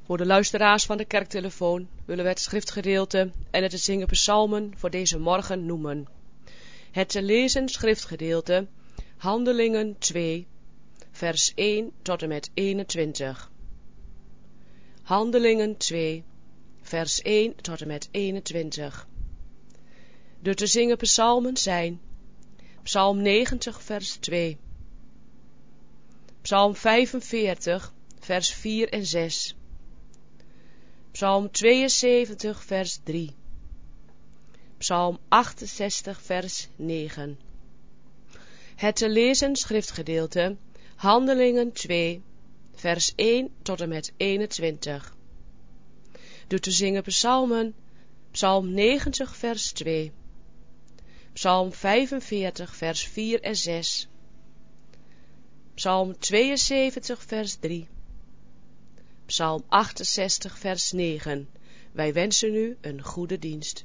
Voor de luisteraars van de kerktelefoon willen we het schriftgedeelte en het te zingen psalmen voor deze morgen noemen. Het te lezen schriftgedeelte, Handelingen 2, vers 1 tot en met 21. Handelingen 2, vers 1 tot en met 21. De te zingen psalmen zijn Psalm 90, vers 2, Psalm 45, vers 4 en 6, Psalm 72, vers 3, Psalm 68, vers 9. Het te lezen schriftgedeelte, Handelingen 2, vers 1 tot en met 21. De te zingen psalmen, Psalm 90, vers 2, Psalm 45, vers 4 en 6, Psalm 72, vers 3, Psalm 68, vers 9. Wij wensen u een goede dienst.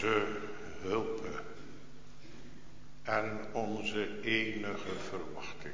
onze hulp en onze enige verwachting.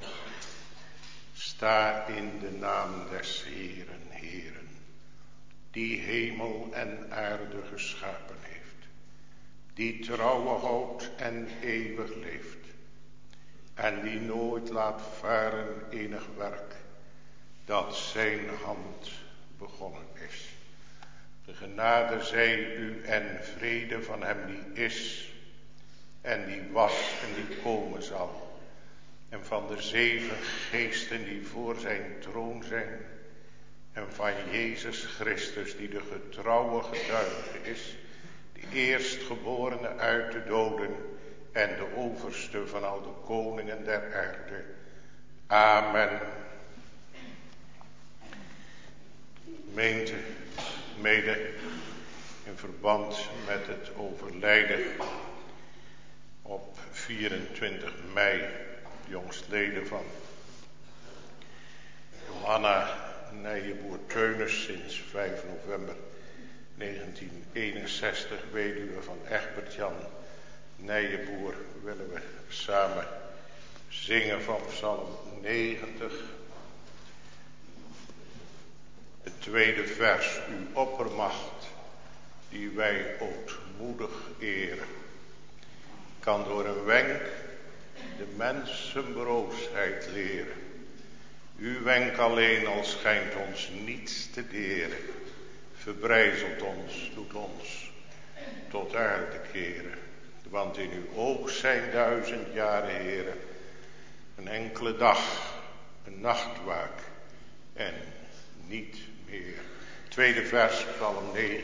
Sta in de naam des Heeren, Heeren, die hemel en aarde geschapen heeft, die trouwe houdt en eeuwig leeft, en die nooit laat varen enig werk dat zijn hand begonnen is. De genade zij u en vrede van hem die is en die was en die komen zal, en van de 7 geesten die voor zijn troon zijn, en van Jezus Christus die de getrouwe getuige is, de eerstgeborene uit de doden en de overste van al de koningen der aarde. Amen. Gemeente, mede in verband met het overlijden op 24 mei, jongstleden van Johanna Nijeboer-Teunis, sinds 5 november 1961, weduwe van Egbert-Jan Nijeboer, willen we samen zingen van Psalm 90. Het tweede vers, uw oppermacht, die wij ootmoedig eren, kan door een wenk de mensen broosheid leren. Uw wenk alleen al schijnt ons niets te deren, verbrijzelt ons, doet ons tot aarde keren. Want in uw oog zijn 1000 jaren, Heere, een enkele dag, een nachtwaak en niet meer. Tweede vers, Psalm 9.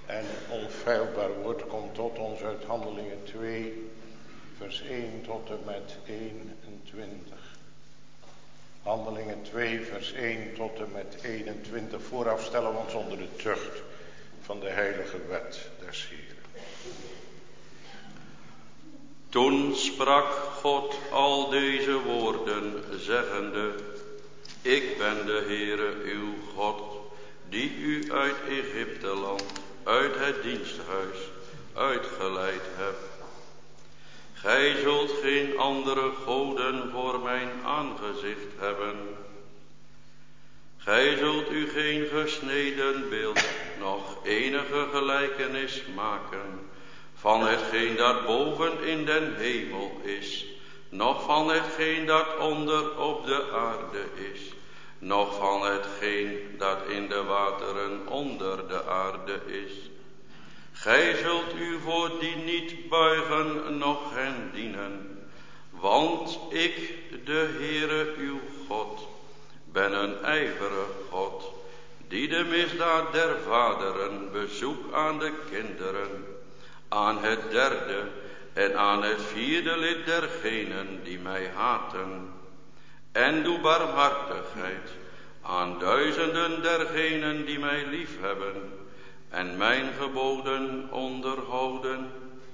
En onfeilbaar woord komt tot ons uit Handelingen 2, vers 1 tot en met 21. Handelingen 2, vers 1 tot en met 21. Vooraf stellen we ons onder de tucht van de heilige wet des Heeren. Toen sprak God al deze woorden, zeggende: Ik ben de Heere uw God, die u uit Egypteland, uit het diensthuis, uitgeleid heb. Gij zult geen andere goden voor mijn aangezicht hebben. Gij zult u geen gesneden beeld, noch enige gelijkenis maken van hetgeen dat boven in den hemel is, noch van hetgeen dat onder op de aarde is, noch van hetgeen dat in de wateren onder de aarde is. Gij zult u voor die niet buigen, noch hen dienen, want ik, de Heere uw God, ben een ijverig God, die de misdaad der vaderen bezoekt aan de kinderen, aan het derde en aan het vierde lid dergenen die mij haten, en doe barmhartigheid aan duizenden dergenen die mij liefhebben en mijn geboden onderhouden.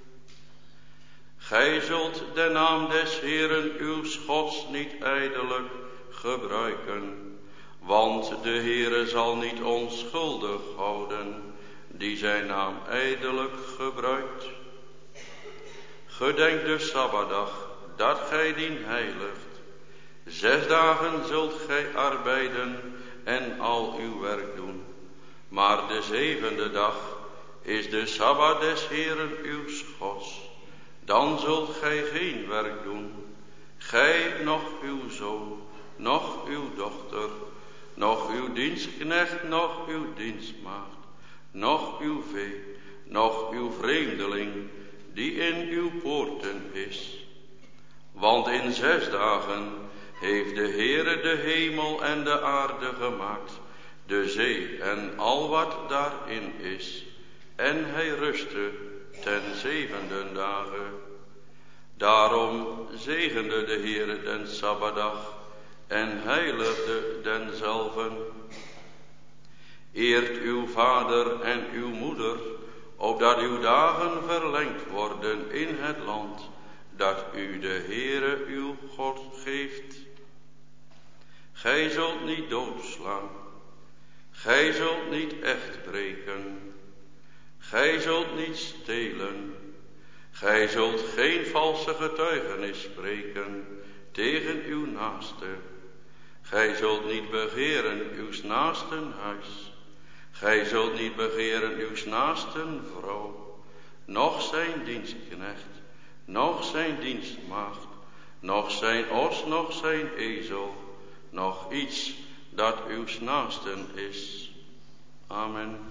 Gij zult de naam des Heeren uw Gods niet ijdelijk gebruiken, want de Heere zal niet onschuldig houden die zijn naam ijdelijk gebruikt. Gedenk de Sabbatdag, dat gij dien heiligt. 6 dagen zult gij arbeiden en al uw werk doen. Maar de 7e dag is de Sabbat des Heeren uw Gods. Dan zult gij geen werk doen, gij, noch uw zoon, noch uw dochter, noch uw dienstknecht, noch uw dienstmaagd, noch uw vee, noch uw vreemdeling, die in uw poorten is. Want in 6 dagen heeft de Heere de hemel en de aarde gemaakt, de zee en al wat daarin is. En hij rustte ten 7e dagen. Daarom zegende de Heere den Sabbatdag en heiligde denzelven. Eert uw vader en uw moeder, opdat uw dagen verlengd worden in het land dat u de Heere uw God geeft. Gij zult niet doodslaan, gij zult niet echt breken, gij zult niet stelen, gij zult geen valse getuigenis spreken tegen uw naaste, gij zult niet begeren uws naasten huis, gij zult niet begeren uws naasten vrouw, noch zijn dienstknecht, noch zijn dienstmaagd, noch zijn os, noch zijn ezel, noch iets dat uws naasten is. Amen.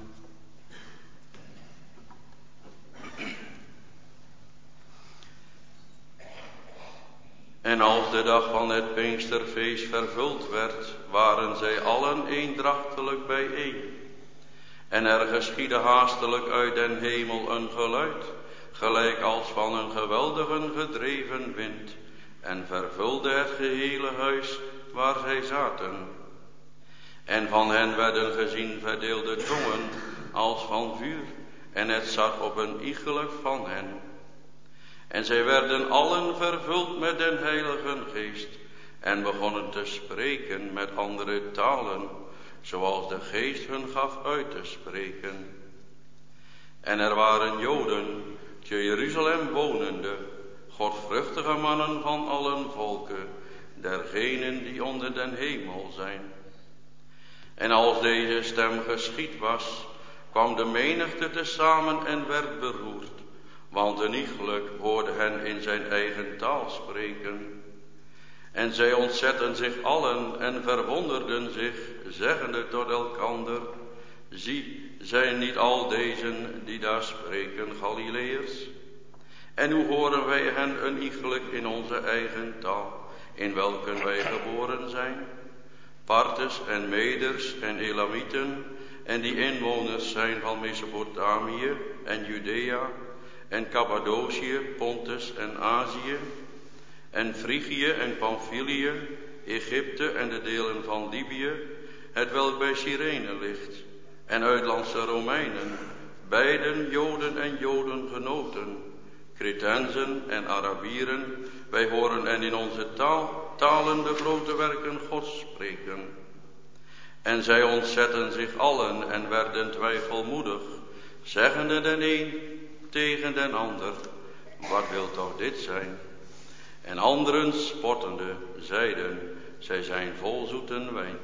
En als de dag van het Pinksterfeest vervuld werd, waren zij allen eendrachtelijk bijeen. En er geschiedde haastelijk uit den hemel een geluid, gelijk als van een geweldige gedreven wind, en vervulde het gehele huis waar zij zaten. En van hen werden gezien verdeelde tongen als van vuur, en het zat op een iegelijk van hen. En zij werden allen vervuld met den Heiligen Geest, en begonnen te spreken met andere talen, zoals de Geest hun gaf uit te spreken. En er waren Joden, te Jeruzalem wonende, godvruchtige mannen van allen volken, dergenen die onder den hemel zijn. En als deze stem geschied was, kwam de menigte tezamen en werd beroerd, want een iegelijk hoorde hen in zijn eigen taal spreken. En zij ontzetten zich allen en verwonderden zich, zeggende tot elkander: zie, zijn niet al dezen die daar spreken Galileërs? En hoe horen wij hen een iegelijk in onze eigen taal, in welke wij geboren zijn? Parters en Meders en Elamieten en die inwoners zijn van Mesopotamië en Judea en Cappadocië, Pontus en Azië en Frigië en Pamphylië, Egypte en de delen van Libië, hetwelk bij Cyrene ligt, en uitlandse Romeinen, beiden Joden en Jodengenoten, Cretensen en Arabieren, wij horen en in onze talen de grote werken Gods spreken. En zij ontzetten zich allen en werden twijfelmoedig, zeggende den een tegen den ander, wat wilt nou dit zijn? En anderen spottende zeiden, zij zijn vol zoeten wijn.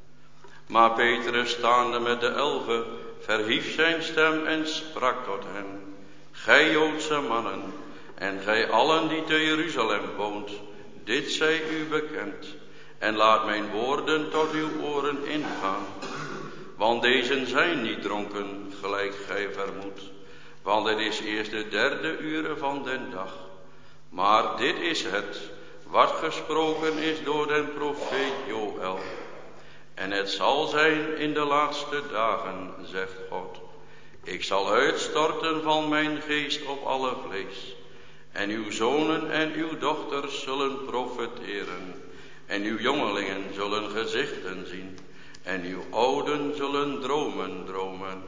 Maar Petrus staande met de 11 verhief zijn stem en sprak tot hen, gij Joodse mannen, en gij allen die te Jeruzalem woont, dit zij u bekend, en laat mijn woorden tot uw oren ingaan. Want deze zijn niet dronken, gelijk gij vermoedt, want het is eerst de 3e uur van den dag. Maar dit is het, wat gesproken is door den profeet Joël. En het zal zijn in de laatste dagen, zegt God, ik zal uitstorten van mijn geest op alle vlees. En uw zonen en uw dochters zullen profeteren. En uw jongelingen zullen gezichten zien. En uw ouden zullen dromen dromen.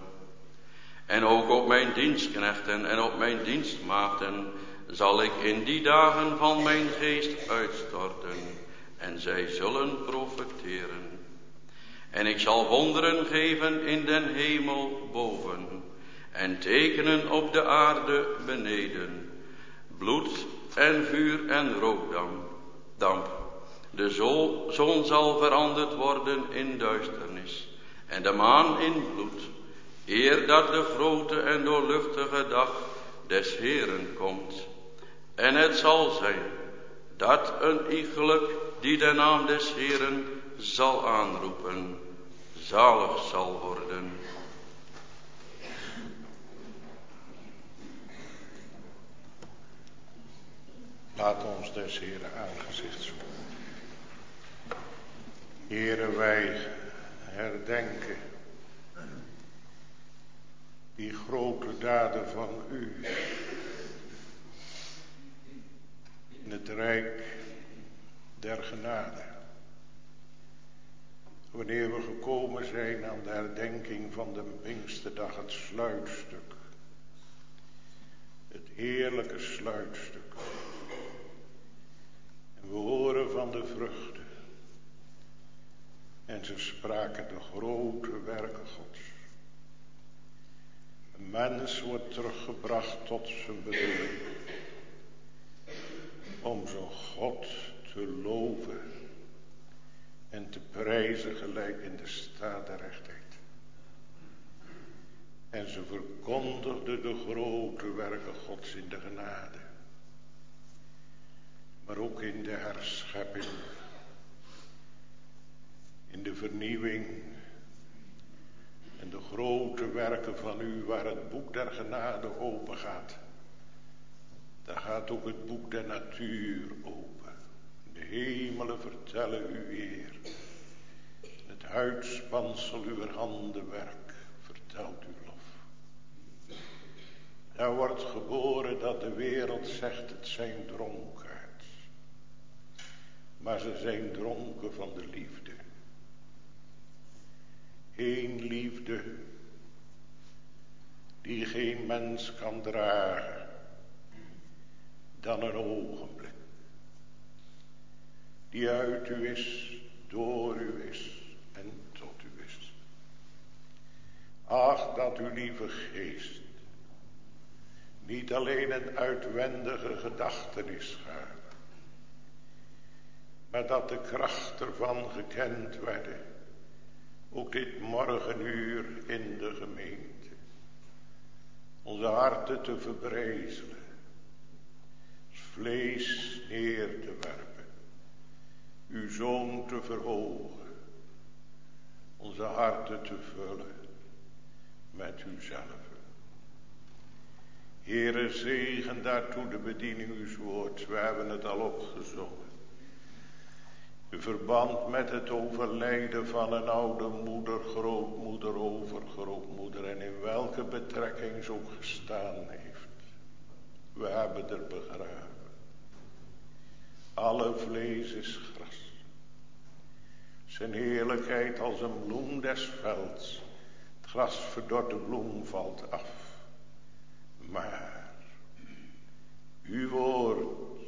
En ook op mijn dienstknechten en op mijn dienstmaagden zal ik in die dagen van mijn geest uitstorten. En zij zullen profeteren. En ik zal wonderen geven in den hemel boven. En tekenen op de aarde beneden. Bloed en vuur en rookdamp. De zon zal veranderd worden in duisternis. En de maan in bloed. Eer dat de grote en doorluchtige dag des Heeren komt. En het zal zijn dat een iegelijk die de naam des Heeren zal aanroepen, zalig zal worden. Laat ons des Heeren aangezicht zoeken. Heere, wij herdenken die grote daden van u in het rijk der genade. Wanneer we gekomen zijn aan de herdenking van de Pinksterdag, het sluitstuk. Het heerlijke sluitstuk. En we horen van de vruchten. En ze spraken de grote werken Gods. Een mens wordt teruggebracht tot zijn bedoeling. Om zo God te loven en te prijzen gelijk in de staat der rechtheid. En ze verkondigden de grote werken Gods in de genade. Maar ook in de herschepping. In de vernieuwing. En de grote werken van u waar het boek der genade open gaat. Daar gaat ook het boek der natuur open. De hemelen vertellen uw eer. Het huidspansel uw handenwerk vertelt uw lof. Er wordt geboren dat de wereld zegt het zijn dronkaards. Maar ze zijn dronken van de liefde. Eén liefde die geen mens kan dragen dan een ogenblik. Die uit u is, door u is en tot u is. Ach, dat uw lieve geest niet alleen een uitwendige gedachtenis gaven, maar dat de kracht ervan gekend werden, ook dit morgenuur in de gemeente, onze harten te verbrezelen, vlees neer te werpen, uw zoon te verhogen, onze harten te vullen met uzelf. Heere, zegen daartoe de bediening uws woords, we hebben het al opgezongen. in verband met het overlijden van een oude moeder, grootmoeder, overgrootmoeder en in welke betrekking ze ook gestaan heeft. We hebben er begraven. Alle vlees is gras. Zijn heerlijkheid als een bloem des velds. Het gras verdort, de bloem valt af. Maar uw woord,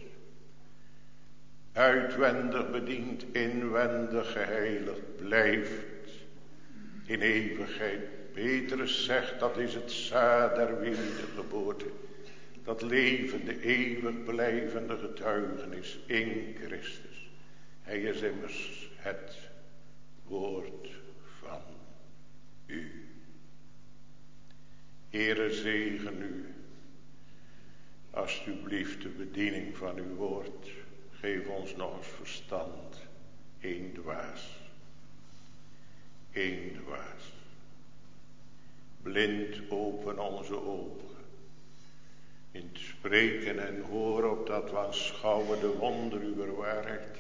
uitwendig bediend, inwendig geheiligd, blijft in eeuwigheid. Petrus zegt, dat is het zaad der wedergeboorte. Dat levende, eeuwig blijvende getuigenis in Christus. Hij is immers het woord van u. Heere, zegen u, alsjeblieft, de bediening van uw woord. Geef ons nog eens verstand, één dwaas. Eén dwaas. Blind open onze ogen. In het spreken en horen, opdat we aanschouwen de wonder uw waarheid.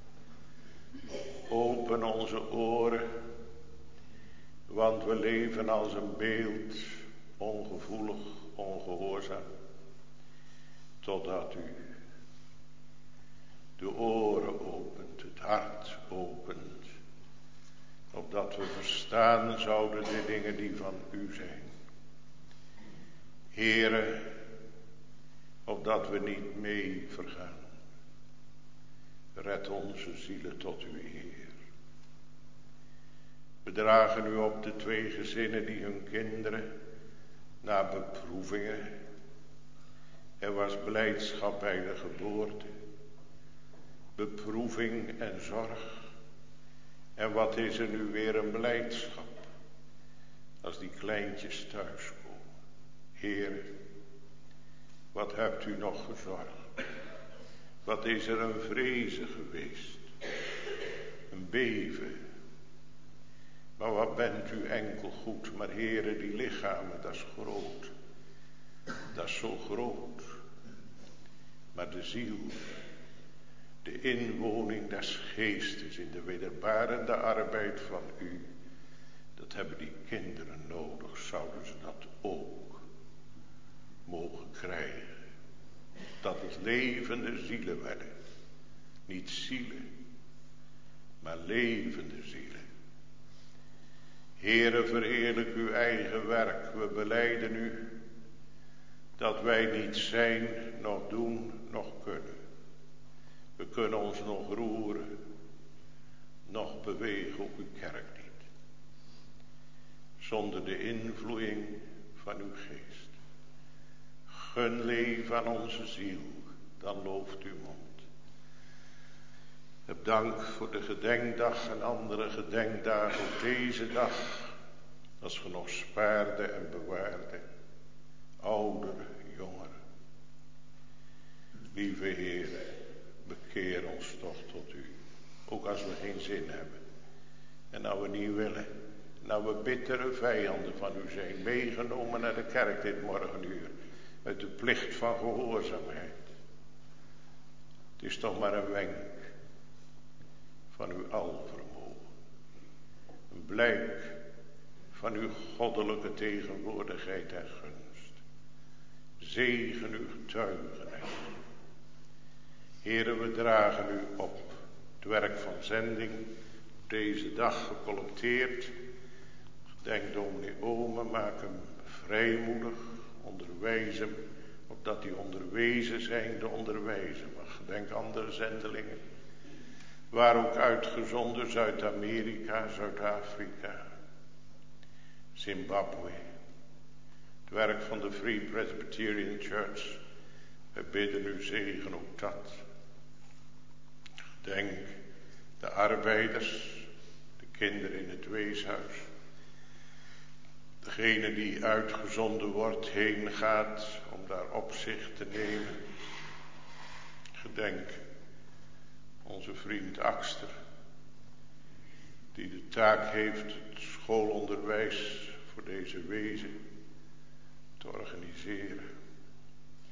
Open onze oren, want we leven als een beeld, ongevoelig, ongehoorzaam. Totdat u de oren opent, het hart opent, opdat we verstaan zouden de dingen die van u zijn. Heere, opdat we niet mee vergaan. Red onze zielen tot uw eer. We dragen u op de 2 gezinnen die hun kinderen na beproevingen. Er was blijdschap bij de geboorte. Beproeving en zorg. En wat is er nu weer een blijdschap als die kleintjes thuiskomen. Heer, wat hebt u nog gezorgd? Wat is er een vrezen geweest? Een beven. Maar wat bent u enkel goed. Maar Heere, die lichamen, dat is groot. Dat is zo groot. Maar de ziel, de inwoning des geestes in de wederbarende arbeid van u, dat hebben die kinderen nodig. Zouden ze dat ook mogen krijgen? Dat het levende zielen werden. Niet zielen, maar levende zielen. Heere, verheerlijk uw eigen werk. We belijden u dat wij niet zijn, nog doen, nog kunnen. We kunnen ons nog roeren, nog bewegen op uw kerk niet. Zonder de invloeiing van uw geest. Gun leven aan onze ziel, dan looft uw mond. Heb dank voor de gedenkdag en andere gedenkdagen op deze dag. Als ge nog spaarde en bewaarde. Ouderen, jongeren. Lieve Heer, bekeer ons toch tot u. Ook als we geen zin hebben. En nou we niet willen. Nou we bittere vijanden van u zijn. Meegenomen naar de kerk dit morgenuur. Uit de plicht van gehoorzaamheid. Het is toch maar een wenk van uw alvermogen. Een blijk van uw goddelijke tegenwoordigheid en gunst. Zegen uw getuigenis. Heere, we dragen u op. Het werk van zending op deze dag gecollecteerd. Denk dominee Ome, maak hem vrijmoedig. Onderwijs hem, opdat die onderwezen zijn, de onderwijzen mag. Denk andere zendelingen. Waar ook uitgezonden, Zuid-Amerika, Zuid-Afrika, Zimbabwe. Het werk van de Free Presbyterian Church. Wij bidden u zegen ook dat. Denk de arbeiders, de kinderen in het weeshuis. Degene die uitgezonden wordt, heen gaat om daar opzicht te nemen. Gedenk onze vriend Akster, die de taak heeft het schoolonderwijs voor deze wezen te organiseren.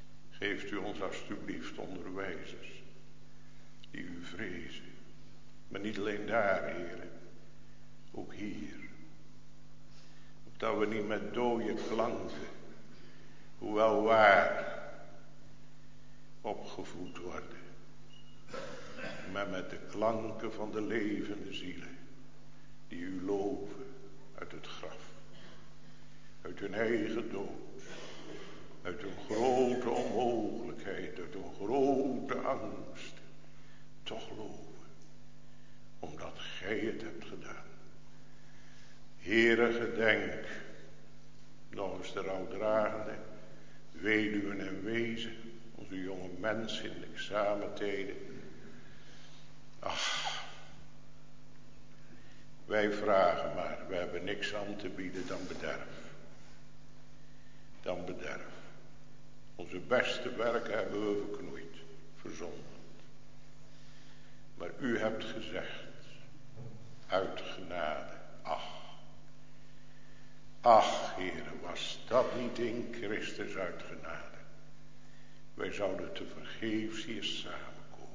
Geeft u ons alstublieft onderwijzers die u vrezen, Maar niet alleen daar, Heere, ook hier. Opdat we niet met dode klanken, hoewel waar, opgevoed worden. Maar met de klanken van de levende zielen, die u loven uit het graf. Uit hun eigen dood. Uit hun grote onmogelijkheid, uit hun grote angst. Toch loven. Omdat gij het hebt gedaan. Heere, gedenk nog eens de rouwdragende, weduwen en wezen, onze jonge mensen in de examentijden. Ach, wij vragen maar, we hebben niks aan te bieden dan bederf. Dan bederf. Onze beste werken hebben we verknoeid, verzondigd. Maar u hebt gezegd, uit genade, ach, Heere, was dat niet in Christus uit genade? Wij zouden te vergeefs hier samenkomen.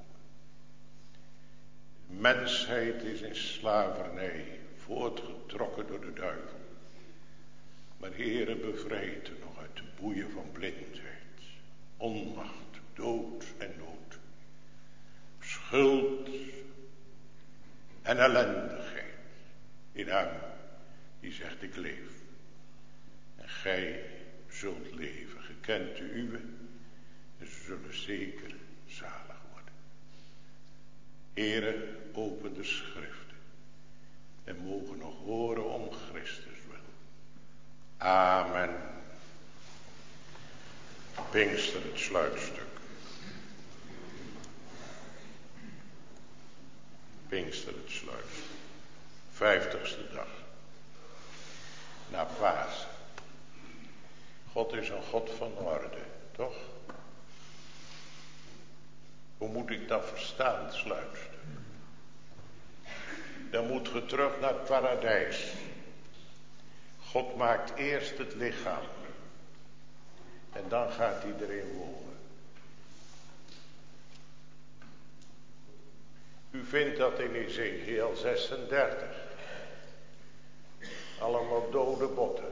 De mensheid is in slavernij, voortgetrokken door de duivel. Maar Heere, bevrijd er nog uit de boeien van blindheid, onmacht, dood en nood, schuld en ellendigheid in hem die zegt ik leef. En gij zult leven, gekend de uwe, en ze zullen zeker zalig worden. Heere, open de schriften en mogen nog horen om Christus wil. Amen. Pinkster, het sluitstuk. Pinkster, het sluitstuk. 50ste dag. Na Pasen. God is een God van orde, toch? Hoe moet ik dat verstaan, het sluitstuk? Dan moet je terug naar het paradijs. God maakt eerst het lichaam. En dan gaat hij erin wonen. U vindt dat in Ezekiel 36. Allemaal dode botten.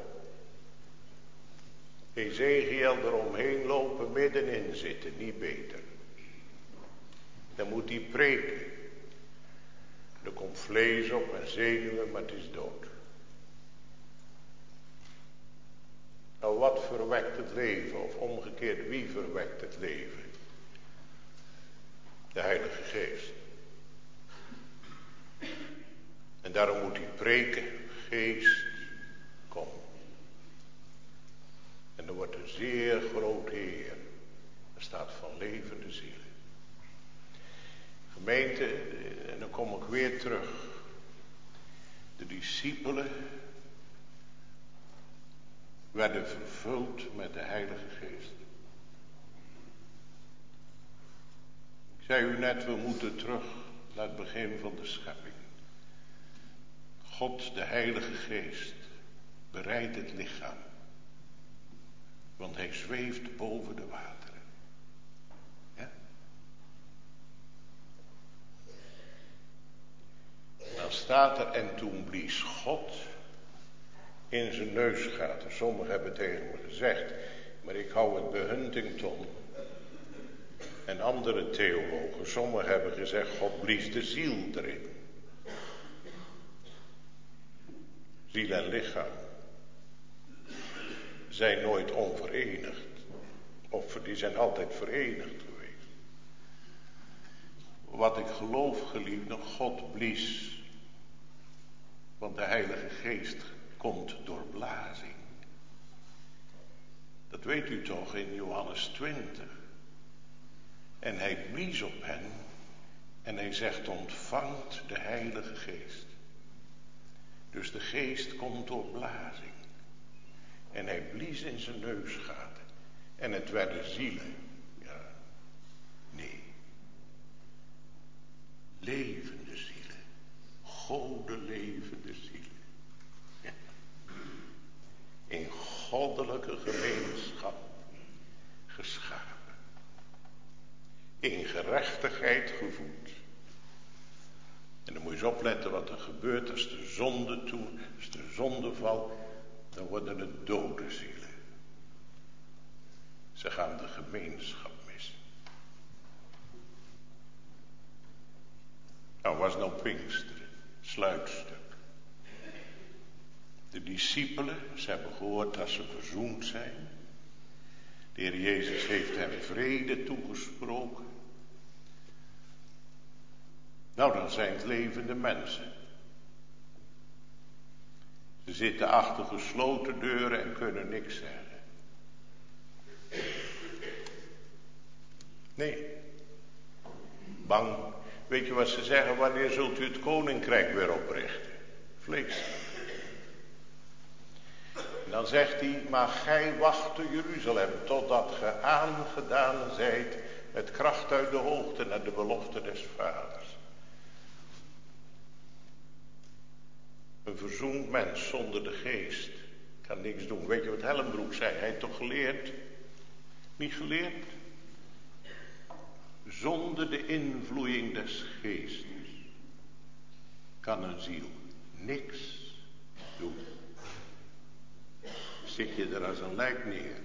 Ezekiel eromheen lopen, middenin zitten, niet beter. Dan moet hij preken. Er komt vlees op en zenuwen, maar het is dood. Nou, wat verwekt het leven? Of omgekeerd, wie verwekt het leven? De Heilige Geest. En daarom moet hij preken. Geest, kom. En er wordt een zeer groot Heer. Er staat van levende zielen. Gemeente, en dan kom ik weer terug. De discipelen werden vervuld met de Heilige Geest. Ik zei u net, we moeten terug naar het begin van de schepping. God, de Heilige Geest, bereidt het lichaam. Want hij zweeft boven de wateren. Ja? Dan staat er, en toen blies God in zijn neusgaten. Sommigen hebben tegen me gezegd, maar ik hou het bij Huntington. En andere theologen, sommigen hebben gezegd, God blies de ziel erin. Ziel en lichaam zijn nooit onverenigd. Of die zijn altijd verenigd geweest. Wat ik geloof, geliefde, God blies. Want de Heilige Geest komt door blazing. Dat weet u toch in Johannes 20. En hij blies op hen. En hij zegt, ontvangt de Heilige Geest. Dus de Geest komt door blazing. En hij blies in zijn neusgaten. En het werden zielen. Ja, nee. Levende zielen. Gode levende zielen. Ja. In goddelijke gemeenschap geschapen. In gerechtigheid gevoed. En dan moet je eens opletten wat er gebeurt als de zonde toe, als de zonde valt, dan worden het dode zielen. Ze gaan de gemeenschap missen. Nou, was nou Pinksteren, sluitstuk. De discipelen, ze hebben gehoord dat ze verzoend zijn. De Heer Jezus heeft hen vrede toegesproken. Nou, dan zijn het levende mensen. Ze zitten achter gesloten deuren en kunnen niks zeggen. Nee. Bang. Weet je wat ze zeggen? Wanneer zult u het koninkrijk weer oprichten? Vlees. Dan zegt hij, maar gij wacht te Jeruzalem, totdat ge aangedaan zijt met kracht uit de hoogte naar de belofte des vaders. Een verzoend mens zonder de geest kan niks doen. Weet je wat Hellenbroek zei? Hij heeft toch geleerd? Niet geleerd? Zonder de invloeiing des geestes kan een ziel niks doen. Zit je er als een lijk neer.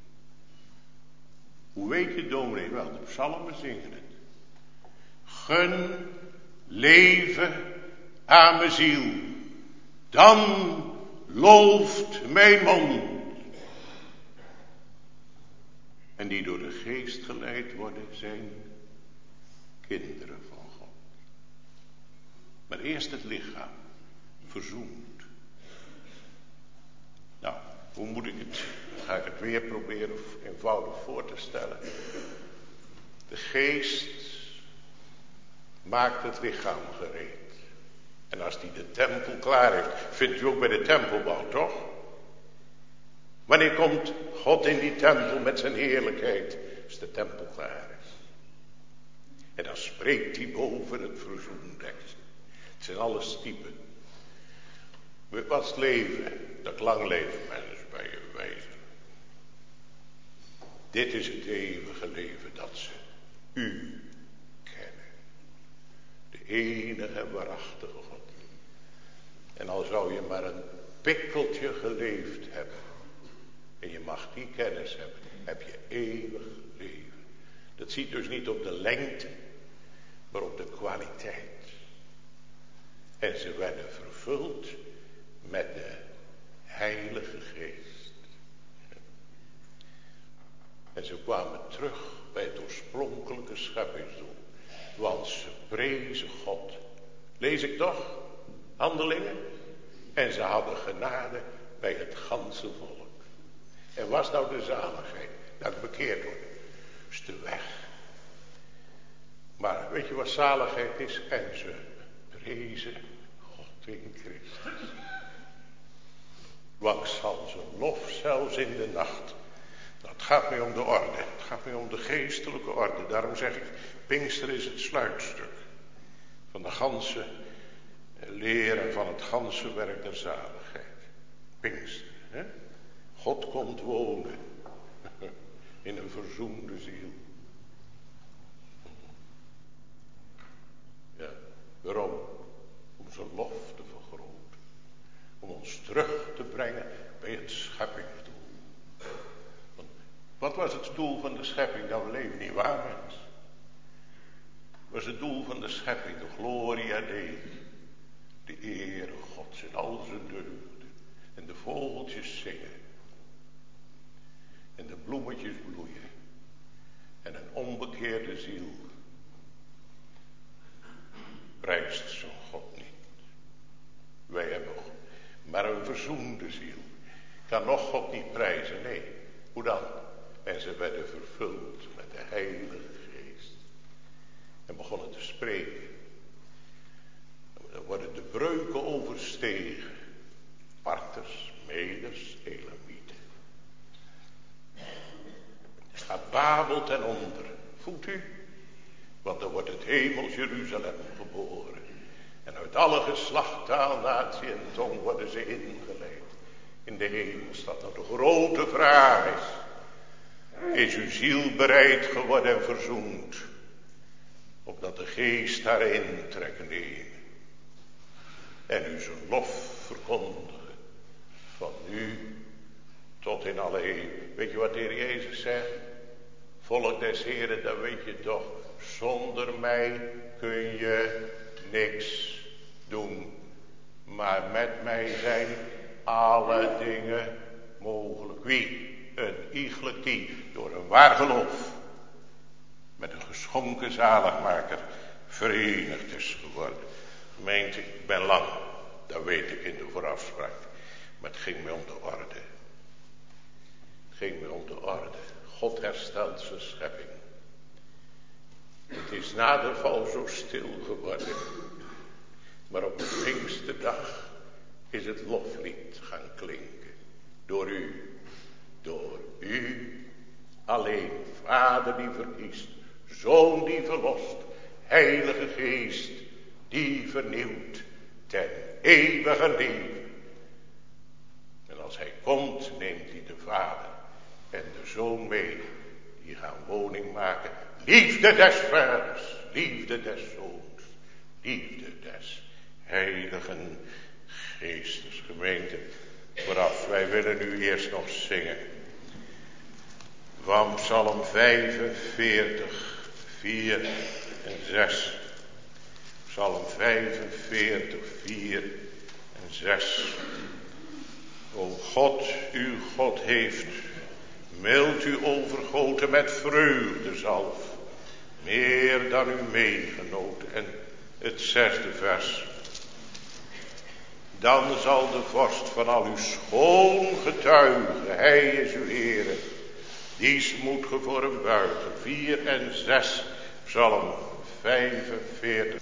Hoe weet je, dominee? Wel, de psalmen zingen het. Gun leven aan mijn ziel, dan looft mijn mond. En die door de geest geleid worden, zijn kinderen van God. Maar eerst het lichaam, verzoend. Nou, hoe moet ik het? Ga ik het weer proberen eenvoudig voor te stellen. De geest maakt het lichaam gereed. En als die de tempel klaar heeft, vindt u ook bij de tempelbouw, toch? Wanneer komt God in die tempel met zijn heerlijkheid? Als de tempel klaar is. En dan spreekt hij boven het verzoendeksel. Het zijn alles typen. Wat is het leven? Dat lang leven, mensen, bij je wijzen. Dit is het eeuwige leven dat ze u kennen. De enige waarachtige God. En al zou je maar een pikkeltje geleefd hebben. En je mag die kennis hebben. Heb je eeuwig leven. Dat ziet dus niet op de lengte. Maar op de kwaliteit. En ze werden vervuld met de Heilige Geest. En ze kwamen terug bij het oorspronkelijke scheppingsdoel. Want ze prezen God. Lees ik toch? Handelingen. En ze hadden genade bij het ganse volk. En was nou de zaligheid? Dat ik bekeerd word. Is de weg. Maar weet je wat zaligheid is? En ze prezen God in Christus. Want zal zijn lof zelfs in de nacht. Het gaat mij om de orde. Het gaat mij om de geestelijke orde. Daarom zeg ik, Pinkster is het sluitstuk. Van de ganse leer en van het ganse werk der zaligheid. Pinkster, hè? God komt wonen. In een verzoende ziel. Ja, waarom? Om zijn lof te vergroten. Om ons terug te brengen bij het scheppingsdoel. Want wat was het doel van de schepping? Dat we leven niet waar, mens. Was het doel van de schepping de gloria Dei. De ere Gods in al zijn deugden. En de vogeltjes zingen. En de bloemetjes bloeien. En een onbekeerde ziel prijst zo'n God niet. Wij hebben maar een verzoende ziel. Kan nog God niet prijzen, nee. Hoe dan? En ze werden vervuld met de Heilige Geest. En begonnen te spreken. Dan worden de breuken overstegen. Parters, Meders, Elamieten. Het gaat Babel ten onder. Voelt u? Want dan wordt het hemels Jeruzalem geboren. En uit alle geslacht, taal, natie en tong worden ze ingeleid. In de hemelstad. Nou, de grote vraag is uw ziel bereid geworden en verzoend? Opdat de geest haar intrek neemt. en u zijn lof verkondigen. Van nu tot in alle eeuw. Weet je wat de Heer Jezus zegt? Volk des Heren, dat weet je toch. Zonder mij kun je niks doen. Maar met mij zijn alle dingen mogelijk. Wie? Een iegelijk die door een waar geloof met een geschonken zaligmaker verenigd is geworden. Gemeente, ik ben lang, dat weet ik in de voorafspraak. Maar het ging me om de orde. Het ging me om de orde. God herstelt zijn schepping. Het is na de val zo stil geworden. Maar op de Pinksterdag is het loflied gaan klinken. Door u alleen. Vader die verkiest, Zoon die verlost, Heilige Geest die vernieuwt ten eeuwige leven. En als hij komt, neemt hij de Vader en de Zoon mee. Die gaan woning maken. Liefde des Vaders, liefde des Zoons, liefde des Heiligen Geestes. Gemeente, vooraf, wij willen nu eerst nog zingen. Van Psalm 45, 4 en 6. Psalm 45, 4 en 6. O God, uw God heeft mild u overgoten met vreugdezalf, meer dan u meegenoten. En het 6e vers. Dan zal de vorst van al uw schoon getuigen, hij is uw Heere. Dies moet ge voor hem buigen. 4 en 6, Psalm 45.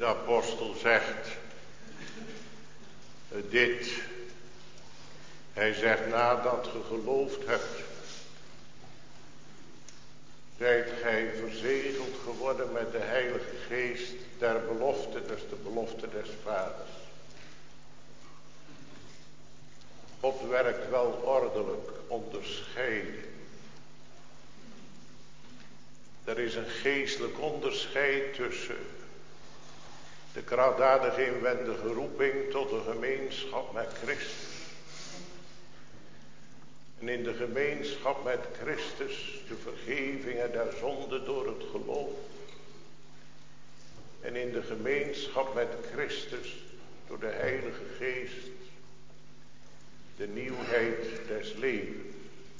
apostel zegt dit. Hij zegt, nadat ge geloofd hebt, zijt gij verzegeld geworden met de Heilige Geest der belofte, dat is de belofte des Vaders. God werkt wel ordelijk onderscheiden. Er is een geestelijk onderscheid tussen de krachtdadige inwendige roeping tot een gemeenschap met Christus. En in de gemeenschap met Christus de vergevingen der zonde door het geloof. En in de gemeenschap met Christus door de Heilige Geest de nieuwheid des levens.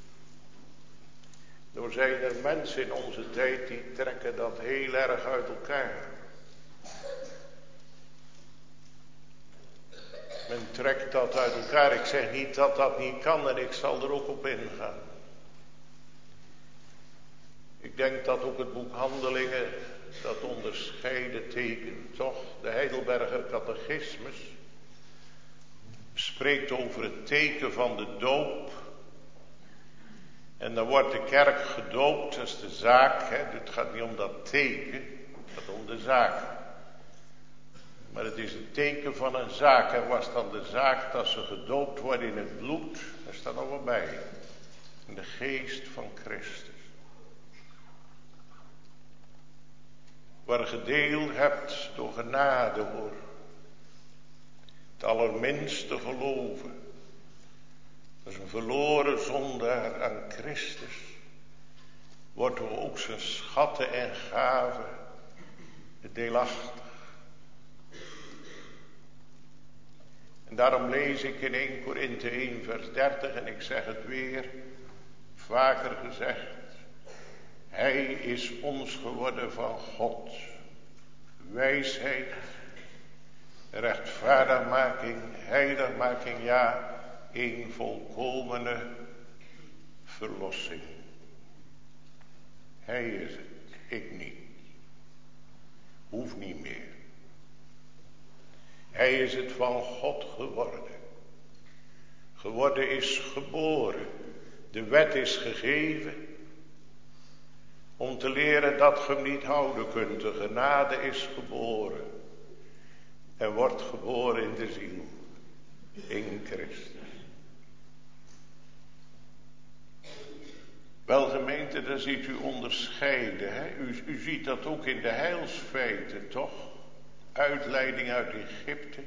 Nou zijn er mensen in onze tijd die trekken dat heel erg uit elkaar. Men trekt dat uit elkaar. Ik zeg niet dat dat niet kan en ik zal er ook op ingaan. Ik denk dat ook het boek Handelingen dat onderscheiden tekent. Toch, de Heidelberger Catechismus spreekt over het teken van de doop. En dan wordt de kerk gedoopt, dat is de zaak. Het gaat niet om dat teken, het gaat om de zaak. Maar het is een teken van een zaak. En was dan de zaak dat ze gedoopt worden in het bloed? Daar staat nog wel bij. In de geest van Christus. Waar je gedeeld hebt door genade hoor. Het allerminste geloven. Dat is een verloren zondaar aan Christus. Worden we ook zijn schatten en gaven deelachtig. En daarom lees ik in 1 Korinthe 1 vers 30 en ik zeg het weer, vaker gezegd. Hij is ons geworden van God. Wijsheid, rechtvaardigmaking, heiligmaking, ja, een volkomene verlossing. Hij is het, ik niet. Hoeft niet meer. Hij is het van God geworden. Geworden is geboren. De wet is gegeven. Om te leren dat je hem niet houden kunt. De genade is geboren. En wordt geboren in de ziel. In Christus. Wel gemeente, daar ziet u onderscheiden. Hè? U ziet dat ook in de heilsfeiten, toch? Uitleiding uit Egypte.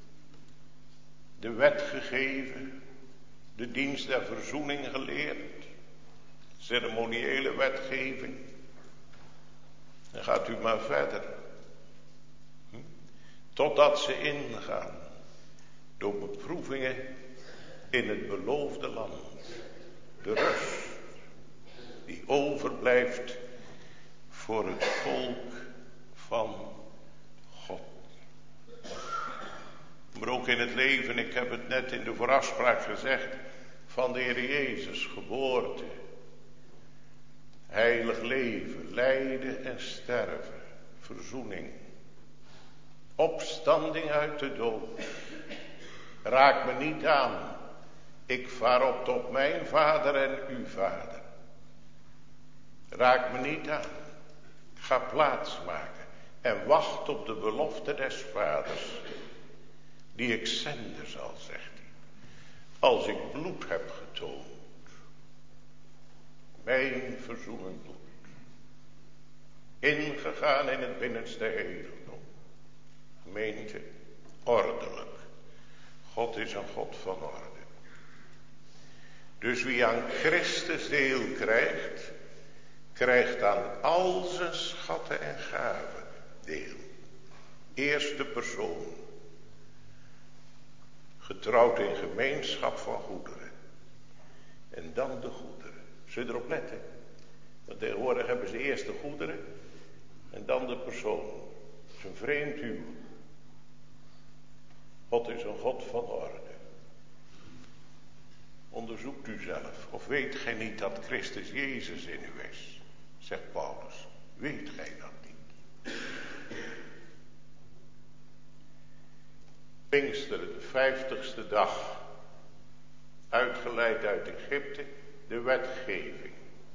De wet gegeven. De dienst der verzoening geleerd. Ceremoniële wetgeving. Dan gaat u maar verder. Totdat ze ingaan. Door beproevingen in het beloofde land. De rust. Die overblijft voor het volk van God. Maar ook in het leven, ik heb het net in de voorafspraak gezegd, van de Heer Jezus, geboorte, heilig leven, lijden en sterven, verzoening, opstanding uit de dood. Raak me niet aan, ik vaar op tot mijn vader en uw vader. Raak me niet aan. Ga plaats maken. En wacht op de belofte des vaders. Die ik zenden zal, zegt hij. Als ik bloed heb getoond. Mijn verzoenend bloed. Ingegaan in het binnenste heiligdom. Gemeente, ordelijk. God is een God van orde. Dus wie aan Christus deel krijgt, krijgt aan al zijn schatten en gaven deel. Eerste persoon. Getrouwd in gemeenschap van goederen. En dan de goederen. Zul je erop letten? Want tegenwoordig hebben ze eerst de goederen. En dan de persoon. Dat is een vreemd huwelijk. God is een God van orde. Onderzoekt u zelf. Of weet gij niet dat Christus Jezus in u is? Zegt Paulus. Weet gij dat niet? Pinksteren, de 50ste dag, uitgeleid uit Egypte, de wetgeving.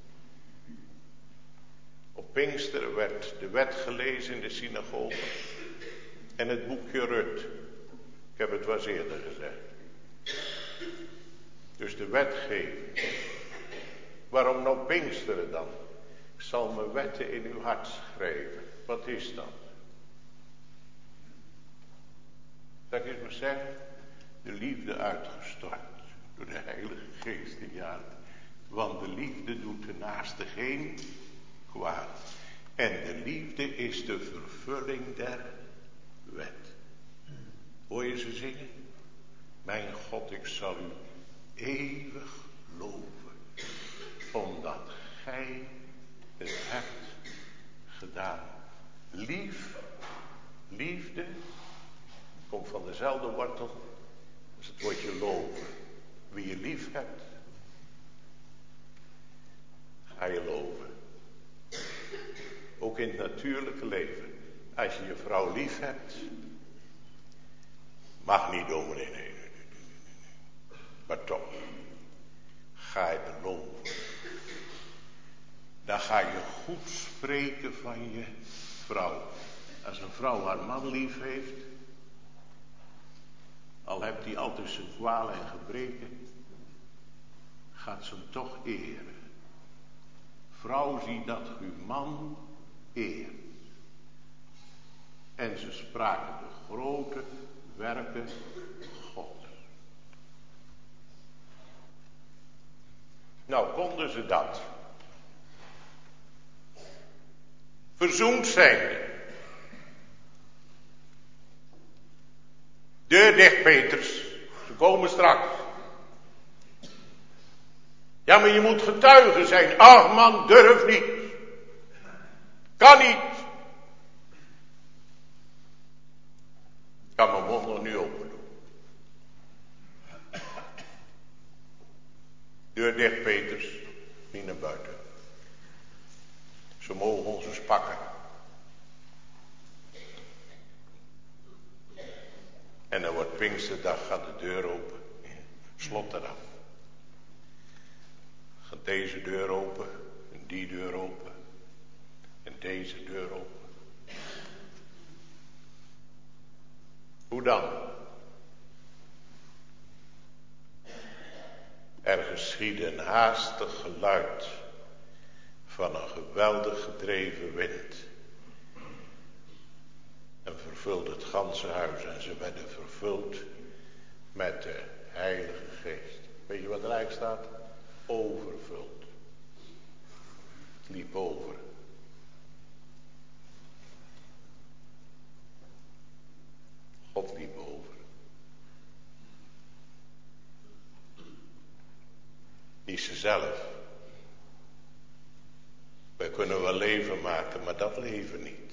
Op Pinksteren werd de wet gelezen in de synagoge en het boekje Rut. Ik heb het wel eens eerder gezegd. Dus de wetgeving. Waarom nou Pinksteren dan? Ik zal mijn wetten in uw hart schrijven. Wat is dat? Zal ik eens maar zeggen? De liefde uitgestort door de Heilige Geest in je hart. Want de liefde doet de naaste geen kwaad. En de liefde is de vervulling der wet. Hoor je ze zingen? Mijn God, ik zal u eeuwig loven. Omdat gij het hebt gedaan. Liefde, komt van dezelfde wortel als het woordje loven. Wie je lief hebt, ga je loven. Ook in het natuurlijke leven. Als je je vrouw lief hebt, mag niet dominee, nee. Maar toch, ga je beloven. Dan ga je goed spreken van je vrouw. Als een vrouw haar man lief heeft, al hebt hij altijd zijn kwalen en gebreken, gaat ze hem toch eren. Vrouw, zie dat uw man eert. En ze spraken de grote werken God. Nou, konden ze dat? Verzoend zijnde. Deur dicht, Peters. Ze komen straks. Ja, maar je moet getuige zijn. Ach man, durf niet. Kan niet. Ik kan mijn mond nog niet open doen. Deur dicht, Peters. Niet naar buiten. Ze mogen ons eens pakken. En dan wordt Pinksterdag, gaat de deur open. Slot eraf. Gaat deze deur open. En die deur open. En deze deur open. Hoe dan? Er geschiedde een haastig geluid van een geweldig gedreven wind. En vervulde het ganse huis. En ze werden vervuld met de Heilige Geest. Weet je wat er eigenlijk staat? Overvuld. Het liep over. God liep over. Niet zichzelf. Wij kunnen wel leven maken, maar dat leven niet.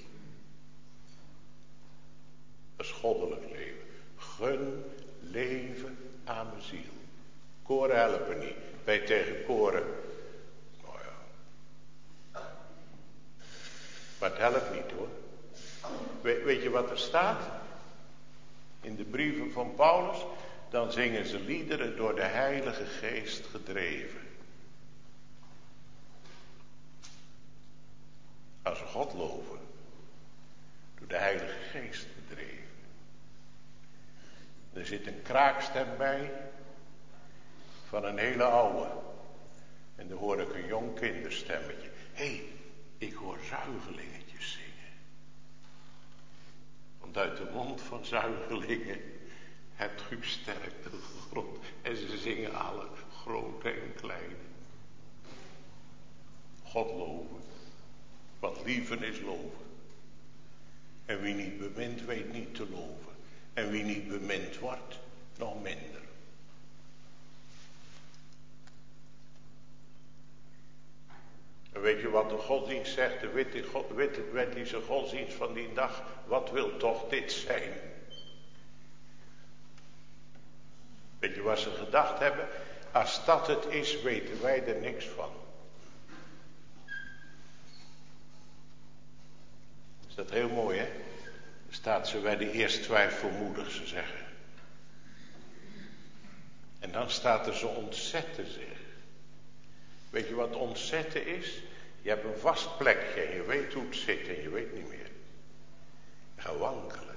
Dat is goddelijk leven. Gun leven aan mijn ziel. Koren helpen niet. Wij tegen koren. Nou ja. Maar het helpt niet hoor. Weet je wat er staat? In de brieven van Paulus. Dan zingen ze liederen door de Heilige Geest gedreven. Als we God loven. Door de Heilige Geest gedreven. Er zit een kraakstem bij. Van een hele oude. En dan hoor ik een jong kinderstemmetje. Hé, ik hoor zuigelingetjes zingen. Want uit de mond van zuigelingen hebt u sterkte gegrond. En ze zingen alle, grote en kleine. God loven. Want lieven is loven. En wie niet bemint, weet niet te loven. En wie niet bemind wordt, nog minder. En weet je wat de godsdienst zegt, de wettische godsdienst van die dag? Wat wil toch dit zijn? Weet je wat ze gedacht hebben? Als dat het is, weten wij er niks van. Is dat heel mooi, hè? Er staat, ze werden eerst twijfelmoedig, ze zeggen. En dan staat er, ze ontzetten zich. Weet je wat ontzetten is? Je hebt een vast plekje en je weet hoe het zit en je weet niet meer. Je gaat wankelen.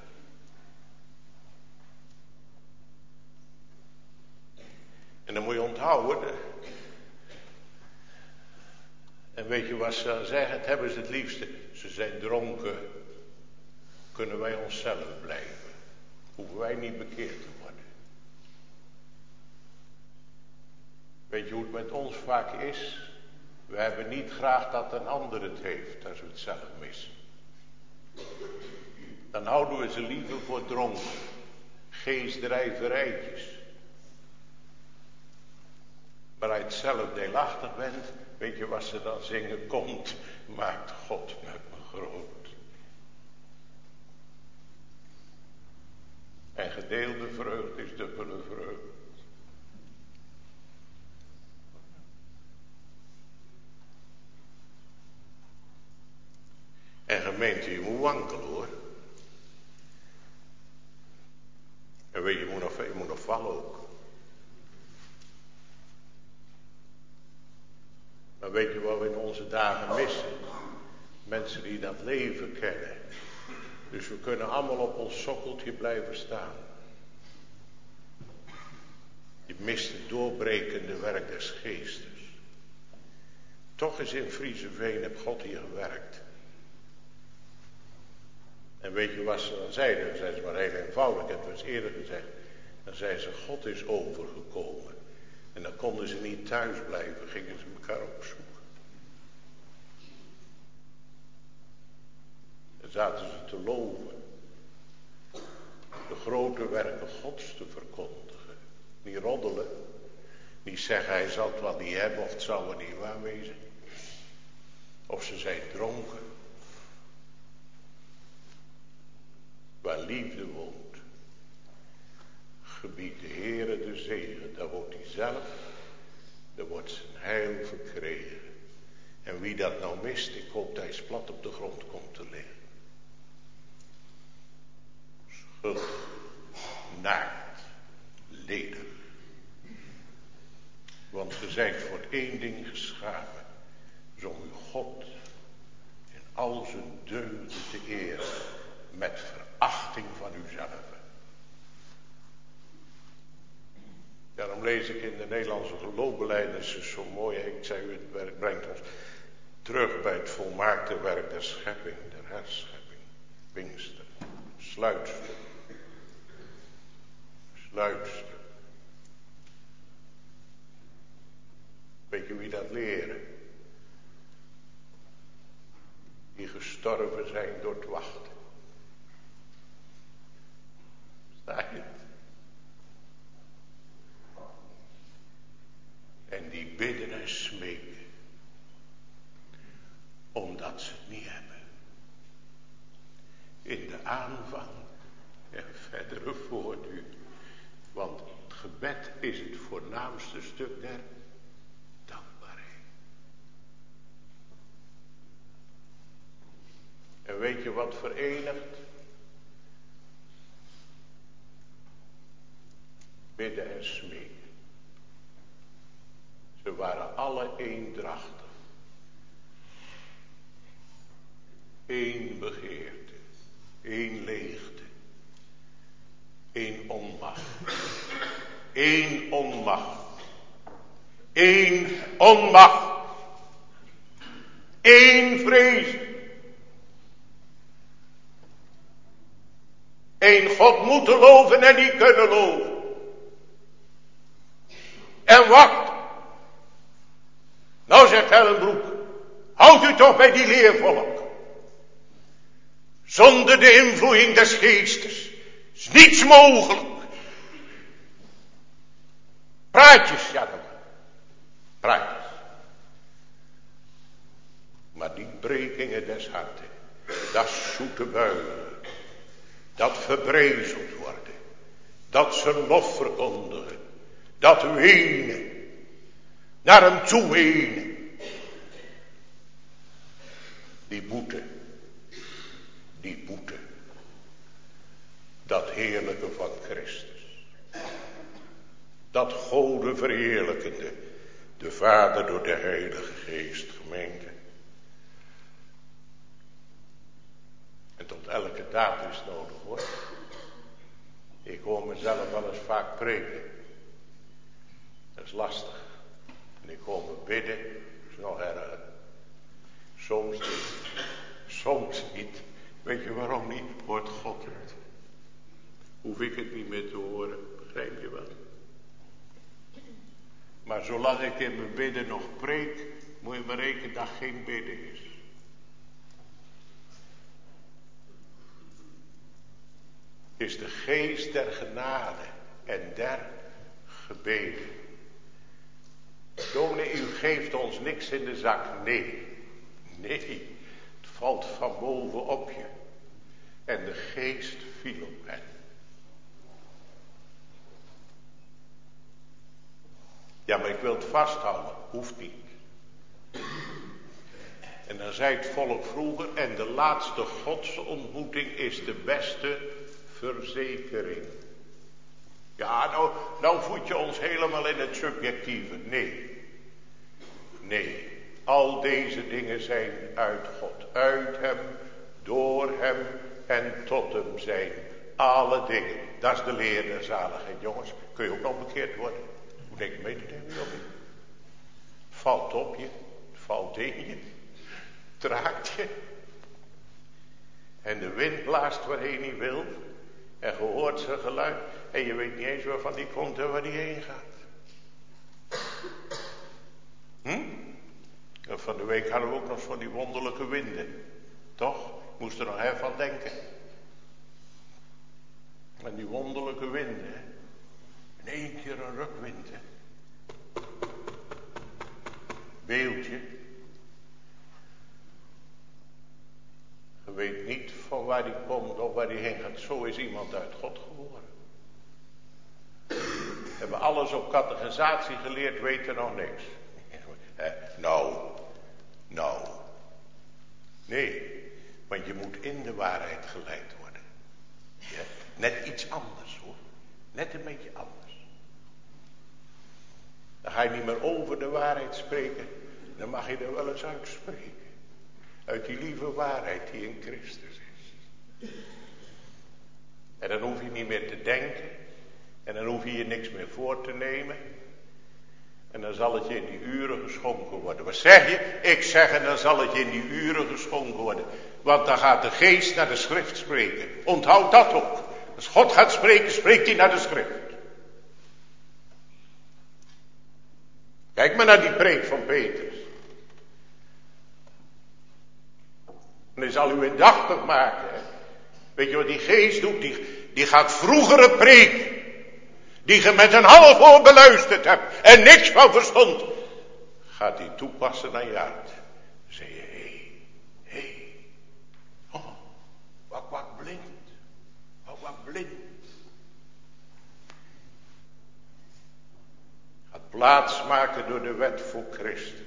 En dan moet je onthouden. En weet je wat ze dan zeggen? Het hebben ze het liefste. Ze zijn dronken. Kunnen wij onszelf blijven. Hoeven wij niet bekeerd te worden. Weet je hoe het met ons vaak is? We hebben niet graag dat een ander het heeft als we het zelf missen. Dan houden we ze liever voor dronken. Geestdrijverijtjes. Maar als je het zelf deelachtig bent, weet je wat ze dan zingen? Komt, maakt God met me groot. En gedeelde vreugd is dubbele vreugd. En gemeente, je moet wankelen hoor. En weet je, je moet nog vallen ook. Maar weet je wat we in onze dagen missen? Mensen die dat leven kennen. Dus we kunnen allemaal op ons sokkeltje blijven staan. Je mist het doorbrekende werk des geestes. Toch is in Friezenveen heb God hier gewerkt. En weet je wat ze dan zeiden? Dan zeiden ze maar heel eenvoudig, ik heb het eens eerder gezegd. Dan zeiden ze, God is overgekomen. En dan konden ze niet thuis blijven, gingen ze elkaar opzoeken. Dan zaten ze te loven. De grote werken Gods te verkondigen. Niet roddelen. Niet zeggen, hij zal het wel niet hebben of het zal wel niet waar wezen. Of ze zijn dronken. Waar liefde woont, gebiedt de Heere de zegen. Daar wordt hij zelf, daar wordt zijn heil verkregen. En wie dat nou mist, ik hoop dat hij eens plat op de grond komt te liggen. Schuld, naakt, ledig. Want ge zijt voor één ding geschapen, om uw God in al zijn deugden te eren, met verachting van uzelf. Daarom lees ik in de Nederlandse geloofbelijdenis zo mooi. Ik zei u, het brengt ons terug bij het volmaakte werk der schepping, der herschepping. Pinkster, sluitstuk. Sluitstuk. Weet je wie dat leren? Die gestorven zijn door het wachten. Sta je het? En die bidden en smeken. Omdat ze het niet hebben. In de aanvang en verdere voortduur. Want het gebed is het voornaamste stuk der dankbaarheid. En weet je wat verenigt? Bidden en smeken. Ze waren alle eendrachtig. Eén begeerte. Één leegte. Één onmacht. Één onmacht. Één onmacht. Één vrees. Eén God moeten loven en niet kunnen loven. En wacht. Nou zegt Hellenbroek, houd u toch bij die leervolk. Zonder de invloeiing des geestes is niets mogelijk. Praatjes, ja dan. Praatjes. Maar die brekingen des harten, dat zoete buigen, dat verbrezeld worden, dat zijn lof verkondigen, dat wenen, naar hem toe wenen. Die boete, dat heerlijke van Christus, Dat Gode verheerlijkende, de Vader door de Heilige Geest, gemeente. En tot elke daad is nodig, hoor. Ik hoor mezelf wel eens vaak preken. Dat is lastig. En ik hoor me bidden, dat is nog erger. Soms niet. Soms niet. Weet je waarom niet? Hoort God het. Hoef ik het niet meer te horen. Begrijp je wel? Maar zolang ik in mijn bidden nog preek, moet je maar rekenen dat geen bidden is. Is de geest der genade en der gebeden. Dominee, u geeft ons niks in de zak. Nee. Nee. Het valt van boven op je. En de geest viel op hen. Ja, maar ik wil het vasthouden. Hoeft niet. En dan zei het volk vroeger, en de laatste godsontmoeting is de beste verzekering. Ja, nou voed je ons helemaal in het subjectieve. Nee. Nee. Al deze dingen zijn uit God. Uit hem, door hem en tot hem zijn alle dingen. Dat is de leer der zaligheid, jongens. Kun je ook nog bekeerd worden. Hoe denk je mee te denken op je? Het valt op je. Het valt in je. Het raakt je. En de wind blaast waarheen hij wil. En je hoort zijn geluid. En je weet niet eens waarvan die komt en waar die heen gaat. En van de week hadden we ook nog van die wonderlijke winden. Toch? Ik moest er nog even van denken. En die wonderlijke winden. Hè? In één keer een rukwind. Hè? Beeldje. Je weet niet van waar die komt of waar die heen gaat. Zo is iemand uit God geboren. We hebben alles op catechisatie geleerd, weten nog niks. Nou. Nee, want je moet in de waarheid geleid worden. Ja, net iets anders, hoor. Net een beetje anders. Dan ga je niet meer over de waarheid spreken. Dan mag je er wel eens uitspreken. Uit die lieve waarheid die in Christus is. En dan hoef je niet meer te denken. En dan hoef je je niks meer voor te nemen. En dan zal het je in die uren geschonken worden. Wat zeg je? Ik zeg, en dan zal het je in die uren geschonken worden. Want dan gaat de geest naar de schrift spreken. Onthoud dat ook. Als God gaat spreken, spreekt hij naar de schrift. Kijk maar naar die preek van Petrus. En hij zal u indachtig maken. Hè? Weet je wat die geest doet? Die gaat vroegere preken. Die je met een half oor beluisterd hebt. En niks van verstond. Gaat die toepassen naar je hart. Dan zeg je, hé. Oh, wat blind. Oh, wat blind. Gaat plaats maken door de wet voor Christus.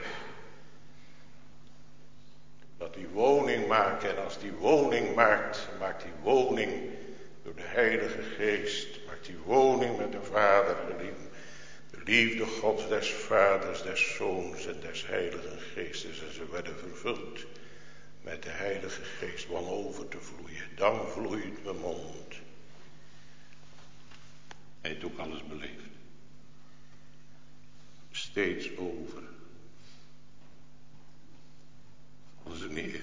Dat die woning maakt. En als die woning maakt die woning door de Heilige Geest. Maakt die woning met de Vader geliefd. De liefde Gods des Vaders, des Zoons en des Heiligen Geestes. En ze werden vervuld met de Heilige Geest om over te vloeien. Dan vloeit mijn mond. Hij heeft ook alles beleefd. Steeds over. Als een Heer.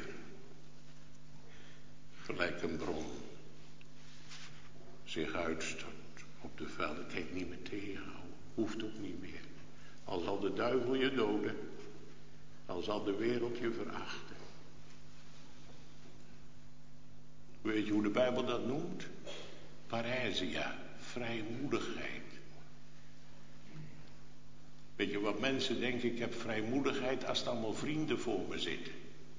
Gelijk een bron. Zich uitstort op de velden. Kijk, niet meer tegenhouden. Hoeft ook niet meer. Al zal de duivel je doden. Al zal de wereld je verachten. Weet je hoe de Bijbel dat noemt? Parousia. Vrijmoedigheid. Weet je wat mensen denken? Ik heb vrijmoedigheid als er allemaal vrienden voor me zitten.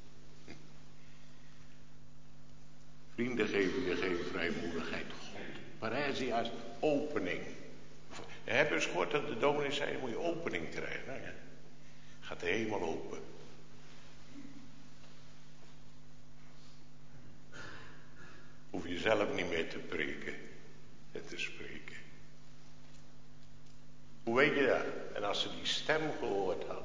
Vrienden geven je geen vrijmoedigheid. God. Parousia is opening. Heb je eens gehoord dat de dominee zei, je moet je opening krijgen. Nou ja, gaat de hemel open. Hoef je zelf niet meer te preken en te spreken. Hoe weet je dat? En als ze die stem gehoord hadden.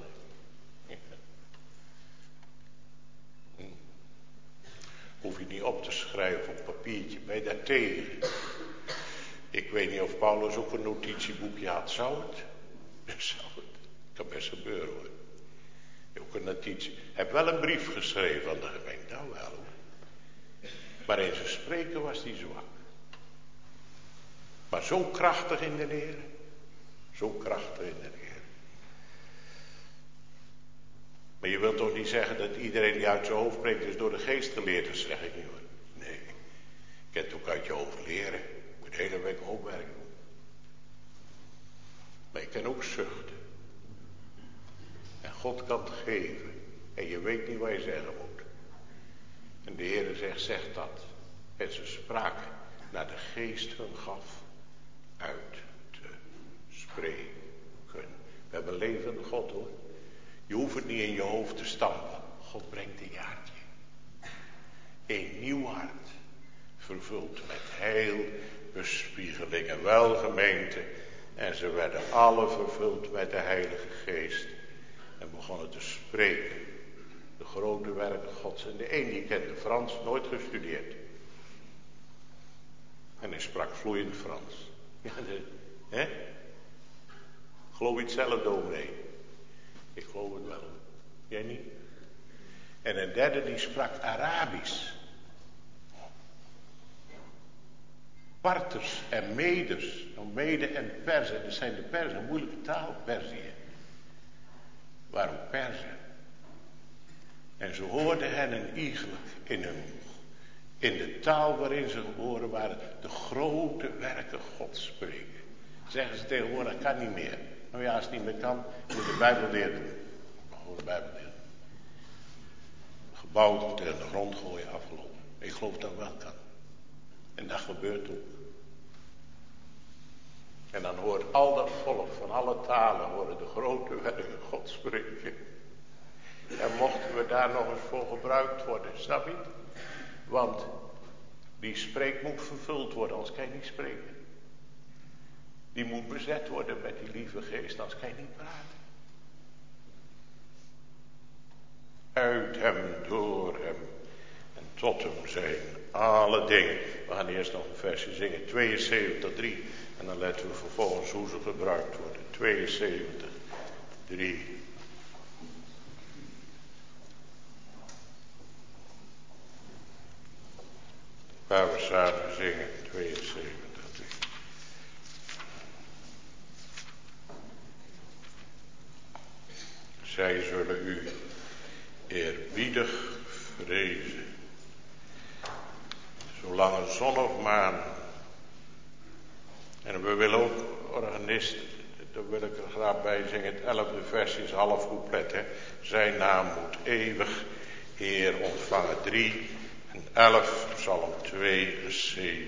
Hoef je niet op te schrijven op papiertje. Ben je daar tegen? Ik weet niet of Paulus ook een notitieboekje had. Zou het? Zou het? Kan best gebeuren hoor. Ook een notitie. Heb wel een brief geschreven aan de gemeente. Nou wel hoor. Maar in zijn spreken was hij zwak. Maar zo krachtig in de Heer. Zo krachtig in de Heer. Maar je wilt toch niet zeggen dat iedereen die uit zijn hoofd spreekt is door de geest geleerd is, zeg ik niet hoor. Nee. Je kunt ook uit je hoofd leren. Je moet de hele week hoopwerk doen. Maar je kan ook zuchten. En God kan het geven. En je weet niet wat je zeggen moet. En de Heer zegt, zeg dat. En ze spraken naar de geest hun gaf uit te spreken. We hebben levende God hoor. Je hoeft het niet in je hoofd te stampen. God brengt een jaartje. Een nieuw hart. Vervuld met heil, bespiegeling en welgemeente. En ze werden alle vervuld met de Heilige Geest. En begonnen te spreken. De grote werken Gods. En de een die kende Frans, nooit gestudeerd. En hij sprak vloeiend Frans. Ja, hè? Geloof je het zelf, dominee? Ik geloof het wel. Jij niet? En een derde die sprak Arabisch. Parters en Meders. Nou, Mede en Perzen, dat zijn de Perzen, een moeilijke taal, Perzië. Waarom Perzen? En ze hoorden hen een iegelijk in de taal waarin ze geboren waren, de grote werken Gods spreken. Zeggen ze tegenwoordig, dat kan niet meer. Nou ja, als het niet meer kan, moet je de Bijbelleer doen. Gewoon de Bijbelleer. Gebouwd tegen de grond gooien, afgelopen. Ik geloof dat wel kan. En dat gebeurt ook. En dan hoort al dat volk van alle talen horen de grote werken God spreken. En mochten we daar nog eens voor gebruikt worden, snap je? Want die spreek moet vervuld worden, anders kan je niet spreken. Die moet bezet worden met die lieve geest, anders kan je niet praten. Uit hem, door hem en tot hem zijn alle dingen. We gaan eerst nog een versje zingen, 72:3. En dan letten we vervolgens hoe ze gebruikt worden. 72:3. Waar we samen zingen, 72:3. Zij zullen u eerbiedig vrezen. Zolang een zon of maan. En we willen ook, organist, daar wil ik er graag bij zingen, het 11e vers is half couplet. Hè. Zijn naam moet eeuwig Heer ontvangen. 3 en 11, Psalm 72.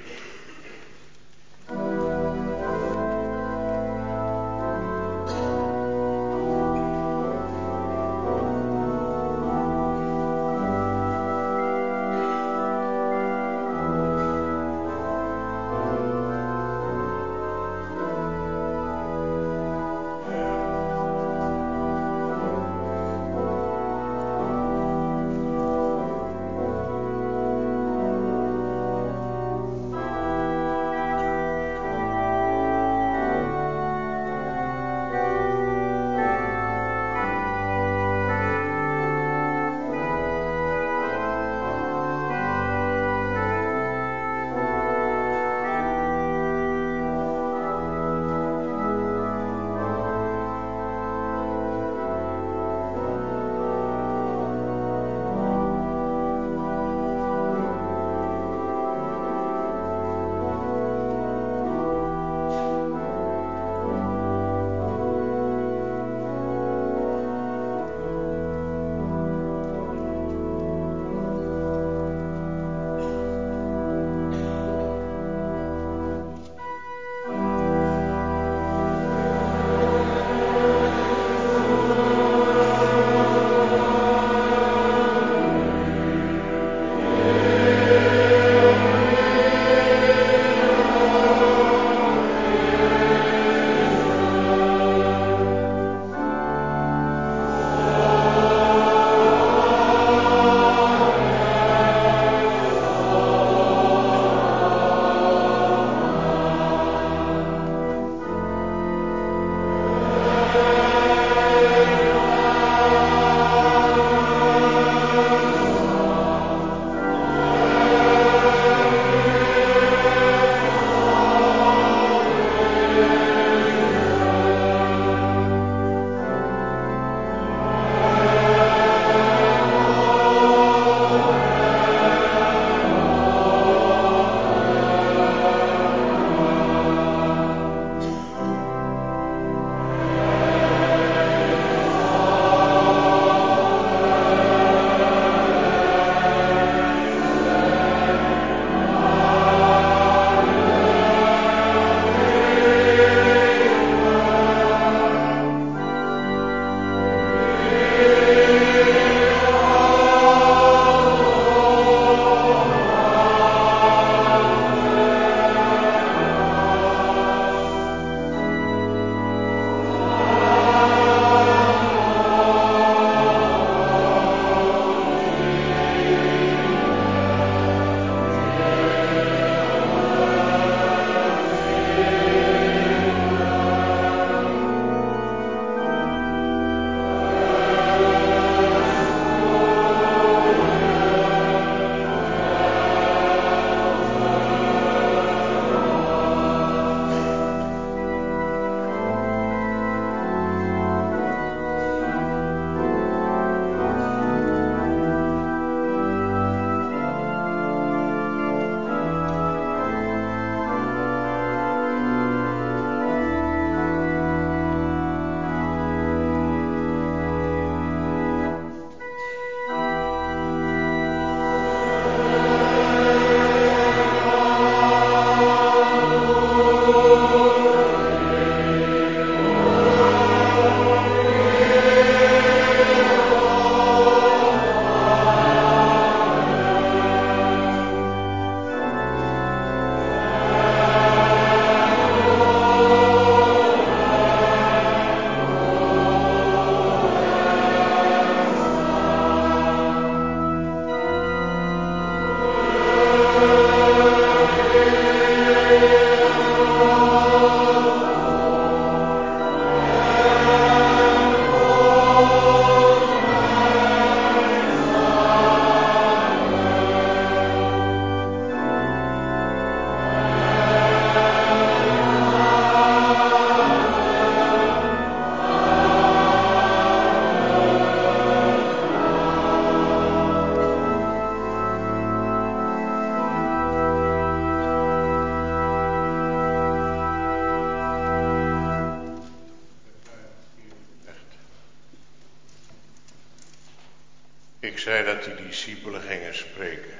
Ik zei dat die discipelen gingen spreken.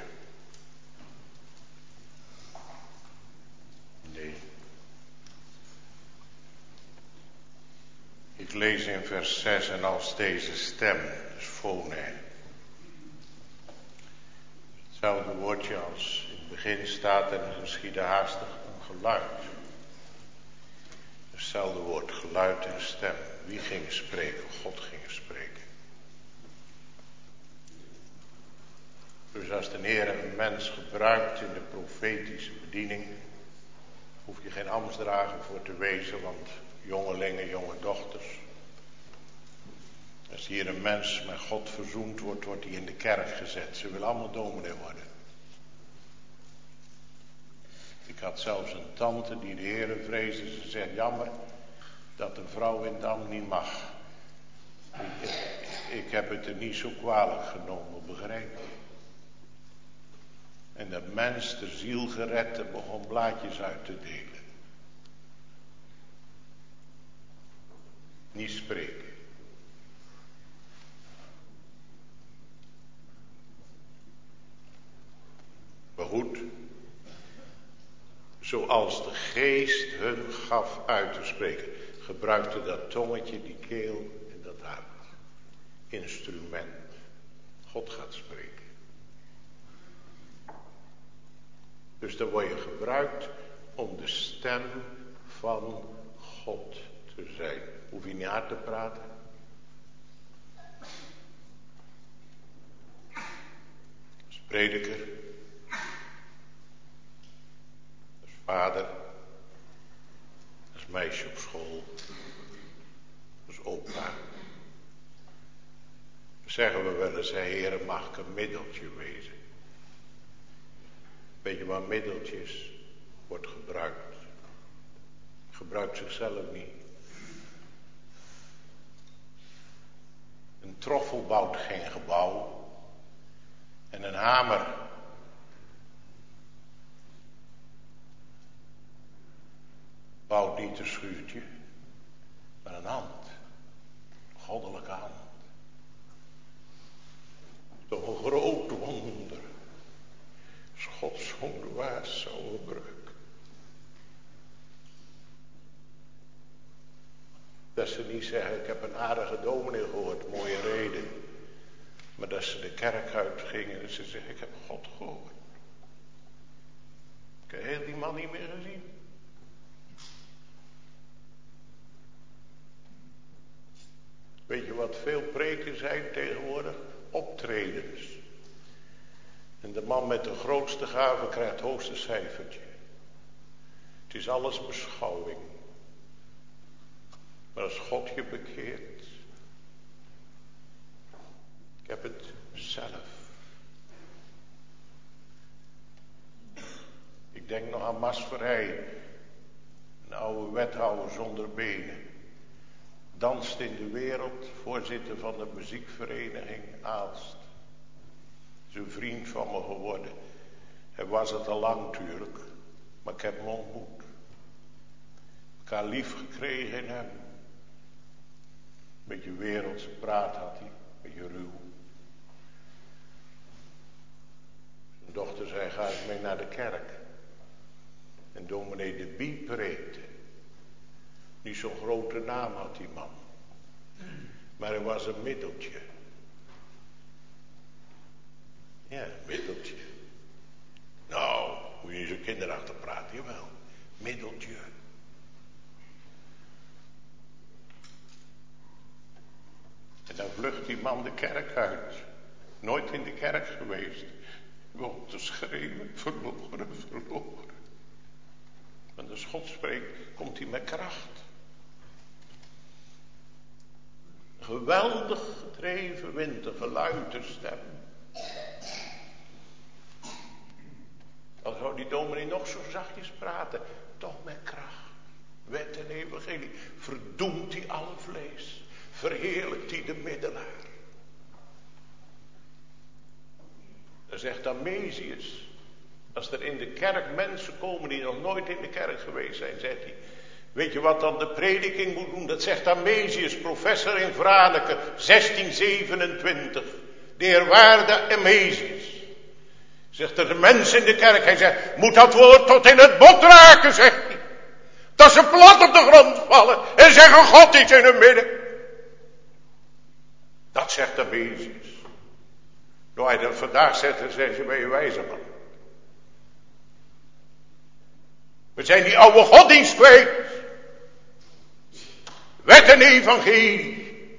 Nee. Ik lees in vers 6, en als deze stem, dus phone, hetzelfde woordje als in het begin staat en er geschiedde haastig een geluid. Hetzelfde woord, geluid en stem. Wie ging spreken? God ging spreken. Dus als de Heer een mens gebruikt in de profetische bediening, hoef je geen ambtsdrager voor te wezen, want jongelingen, jonge dochters. Als hier een mens met God verzoend wordt, wordt hij in de kerk gezet. Ze willen allemaal dominee worden. Ik had zelfs een tante die de Heere vreesde. Ze zegt, jammer dat een vrouw in het ambt niet mag. Ik heb het er niet zo kwalijk genomen, begrijp je? En dat mens, de ziel gered, begon blaadjes uit te delen. Niet spreken. Maar goed, zoals de geest hun gaf uit te spreken, gebruikte dat tongetje, die keel en dat hart. Instrument. God gaat spreken. Dus dan word je gebruikt om de stem van God te zijn. Hoef je niet hard te praten. Als prediker. Als vader. Als meisje op school. Als opa. Dan zeggen we wel eens, Heere, mag ik een middeltje wezen? Weet je wat middeltjes wordt gebruikt? Gebruikt zichzelf niet. Een troffel bouwt geen gebouw. En een hamer bouwt niet een schuurtje, maar een hand. Een goddelijke hand. Toch een groot wonder. Als God zo'n waas zou gebruiken. Dat ze niet zeggen, ik heb een aardige dominee gehoord, mooie reden. Maar dat ze de kerk uitgingen en ze zeggen, ik heb God gehoord. Ik heb heel die man niet meer gezien. Weet je wat veel preken zijn tegenwoordig? Optredens. En de man met de grootste gave krijgt het hoogste cijfertje. Het is alles beschouwing. Maar als God je bekeert. Ik heb het zelf. Ik denk nog aan Masverij. Een oude wethouder zonder benen. Danst in de wereld. Voorzitter van de muziekvereniging Aalst. Is een vriend van me geworden. Hij was het al lang natuurlijk. Maar ik heb hem ontmoet. Elkaar lief gekregen in hem. Beetje wereldse praat had hij. Beetje ruw. Zijn dochter zei, ga eens mee naar de kerk. En dominee de Bie preekte. Niet zo'n grote naam had die man. Maar hij was een middeltje. Ja, een middeltje. Nou, moet je niet zo kinderachtig praten, jawel. Middeltje. En dan vlucht die man de kerk uit. Nooit in de kerk geweest. Begon te schreeuwen, verloren, verloren. Want als God spreekt, komt hij met kracht. Geweldig gedreven wind, een geluiderstem. Al zou die dominee nog zo zachtjes praten, toch met kracht. Wet en evangelie, verdoemt hij alle vlees. Verheerlijkt hij de middelaar. Dan zegt Amesius, als er in de kerk mensen komen die nog nooit in de kerk geweest zijn, zegt hij, weet je wat dan de prediking moet doen? Dat zegt Amesius, professor in Franeker, 1627. de eerwaarde Emesius, zegt er de mens in de kerk, hij zegt, moet dat woord tot in het bot raken, zegt hij. Dat ze plat op de grond vallen en zeggen, God is in hun midden. Dat zegt Emesius. Nou, hij dat vandaag zegt, dan zeggen ze, ben je wijze man. We zijn die oude godsdienst kwijt. Wet en evangelie.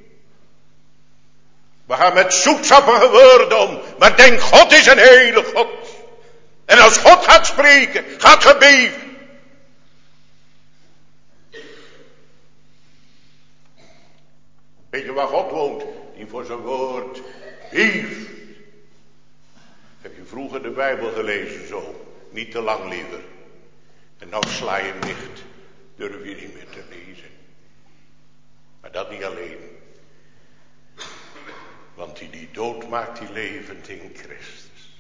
We gaan met zoetsappige woorden om. Maar denk, God is een hele God. En als God gaat spreken, gaat gebeven. Weet je waar God woont? Die voor zijn woord heeft. Heb je vroeger de Bijbel gelezen zo? Niet te lang liever. En nou sla je hem dicht. Durf je niet meer te lezen. Maar dat niet alleen. Want die dood maakt die levend in Christus.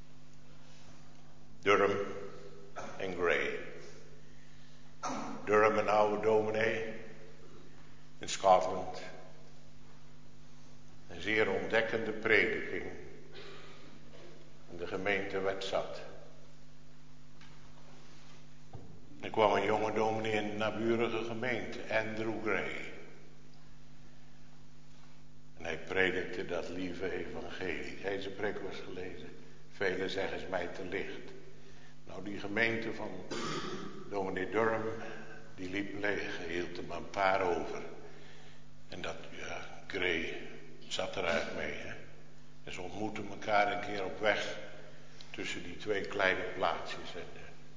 Durham en Gray. Durham, een oude dominee in Scotland. Een zeer ontdekkende prediking. En de gemeente werd zat. Er kwam een jonge dominee in de naburige gemeente, Andrew Gray. En hij predikte dat lieve evangelie. Hij zijn preek was gelezen. Velen zeggen is mij te licht. Nou, die gemeente van dominee Durham, die liep leeg. Hij hield er maar een paar over. En dat, Gray zat eruit mee. Hè? En ze ontmoetten elkaar een keer op weg tussen die twee kleine plaatsjes. En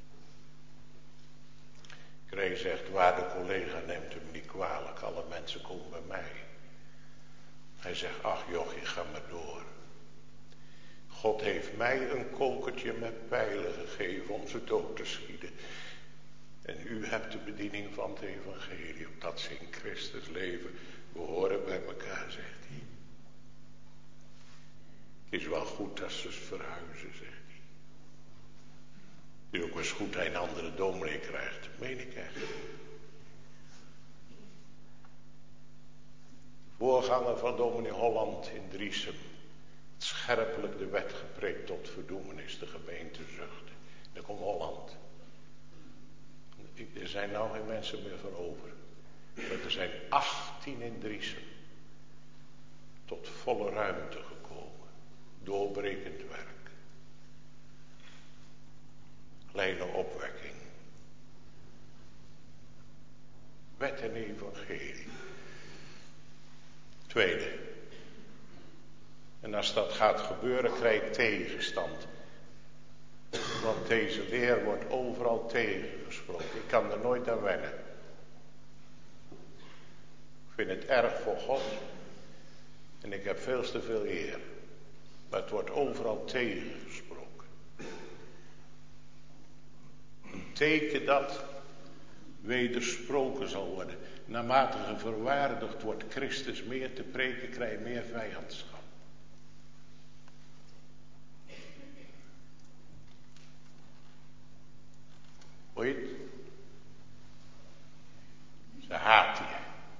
Gray zegt, waarde collega, neemt hem niet kwalijk. Alle mensen komen bij mij. Hij zegt, ach jochie, ga maar door. God heeft mij een kokertje met pijlen gegeven om ze dood te schieten. En u hebt de bediening van het evangelie, opdat ze in Christus leven. We horen bij elkaar, zegt hij. Het is wel goed dat ze verhuizen, zegt hij. Het is ook wel eens goed dat hij een andere dominee krijgt. Dat meen ik echt. Voorganger van dominee Holland in Driesem. Scherpelijk de wet gepreekt tot verdoemenis, de gemeente zuchten. Dan komt Holland. Er zijn nou geen mensen meer voor over. Maar er zijn 18 in Driesem. Tot volle ruimte gekomen. Doorbrekend werk. Kleine opwekking. Wet en evangelie. Tweede. En als dat gaat gebeuren, krijg ik tegenstand. Want deze leer wordt overal tegengesproken. Ik kan er nooit aan wennen. Ik vind het erg voor God. En ik heb veel te veel eer. Maar het wordt overal tegengesproken. Een teken dat wedersproken zal worden. Naarmate je verwaardigd wordt Christus meer te preken, krijg je meer vijandschap. Hoor je het? Ze haat je.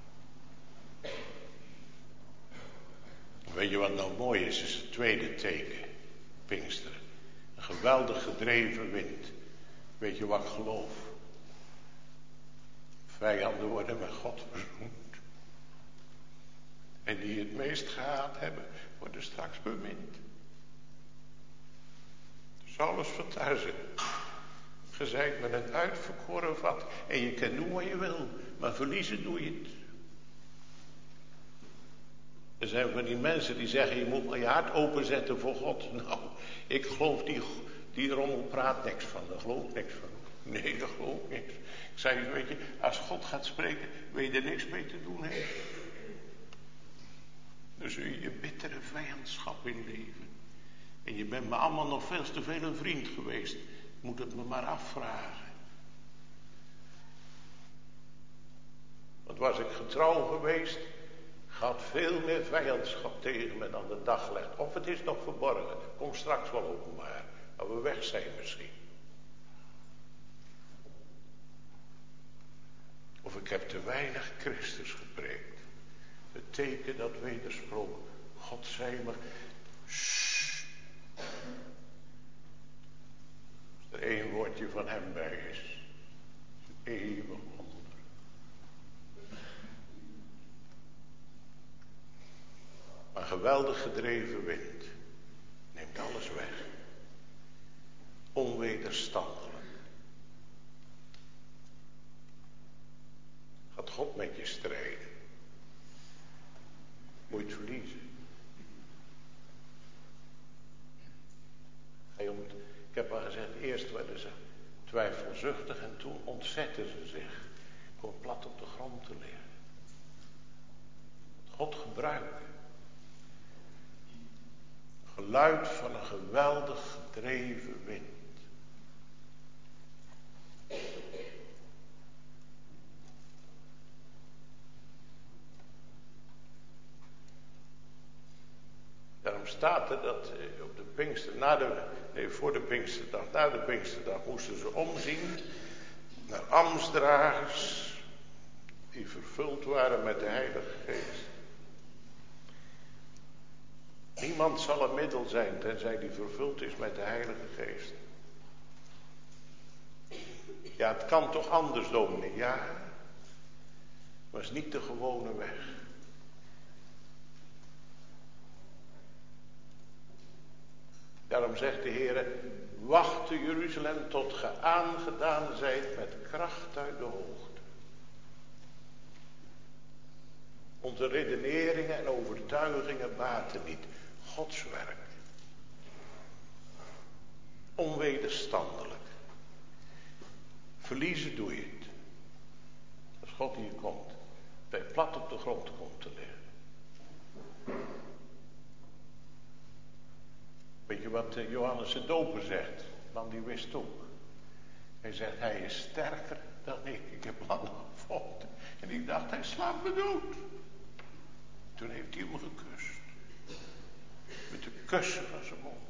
Weet je wat nou mooi is? Is het tweede teken. Pinksteren. Een geweldig gedreven wind. Weet je wat ik geloof? Vijanden worden met God verzoend. En die het meest gehaat hebben, worden straks bemind. Dus alles vertuizen. Je zijt met een uitverkoren vat. En je kan doen wat je wil. Maar verliezen doe je het. Er zijn van die mensen die zeggen, je moet maar je hart openzetten voor God. Nou, ik geloof die rommel praat niks van. Daar geloof ik niks van. Nee, daar geloof ik niks. Ik zei, weet je, als God gaat spreken, wil je er niks mee te doen heeft. Dan zul je bittere vijandschap in leven. En je bent me allemaal nog veel te veel een vriend geweest. Moet het me maar afvragen. Want was ik getrouw geweest, gaat veel meer vijandschap tegen me dan de dag legt. Of het is nog verborgen, komt straks wel openbaar. Maar we weg zijn misschien. Of ik heb te weinig Christus gepreekt. Het teken dat wedersproken. God zei me, jongetje van hem bij is. Een eeuwig wonder. Maar geweldig gedreven wind neemt alles weg. Onwederstandelijk. Gaat God met je strijden. Moet je het verliezen. Ik heb al gezegd, eerst werden ze twijfelzuchtig en toen ontzetten ze zich. Gewoon plat op de grond te liggen. God gebruiken. Geluid van een geweldig gedreven wind. Daarom staat er dat op de voor de Pinksterdag, na de Pinksterdag moesten ze omzien naar ambtsdragers die vervuld waren met de Heilige Geest. Niemand zal een middel zijn tenzij die vervuld is met de Heilige Geest. Ja, het kan toch anders, dominee? Ja, maar het is niet de gewone weg. Daarom zegt de Heer, wacht te Jeruzalem tot ge aangedaan zijt met kracht uit de hoogte. Onze redeneringen en overtuigingen baten niet. Gods werk. Onwederstandelijk. Verliezen doe je het. Als God hier komt. Dat je plat op de grond komt te liggen. Weet je wat Johannes de Doper zegt? De man die wist ook. Hij zegt, hij is sterker dan ik. Ik heb lang gevochten. En ik dacht, hij slaat me dood. Toen heeft hij hem gekust. Met de kussen van zijn mond.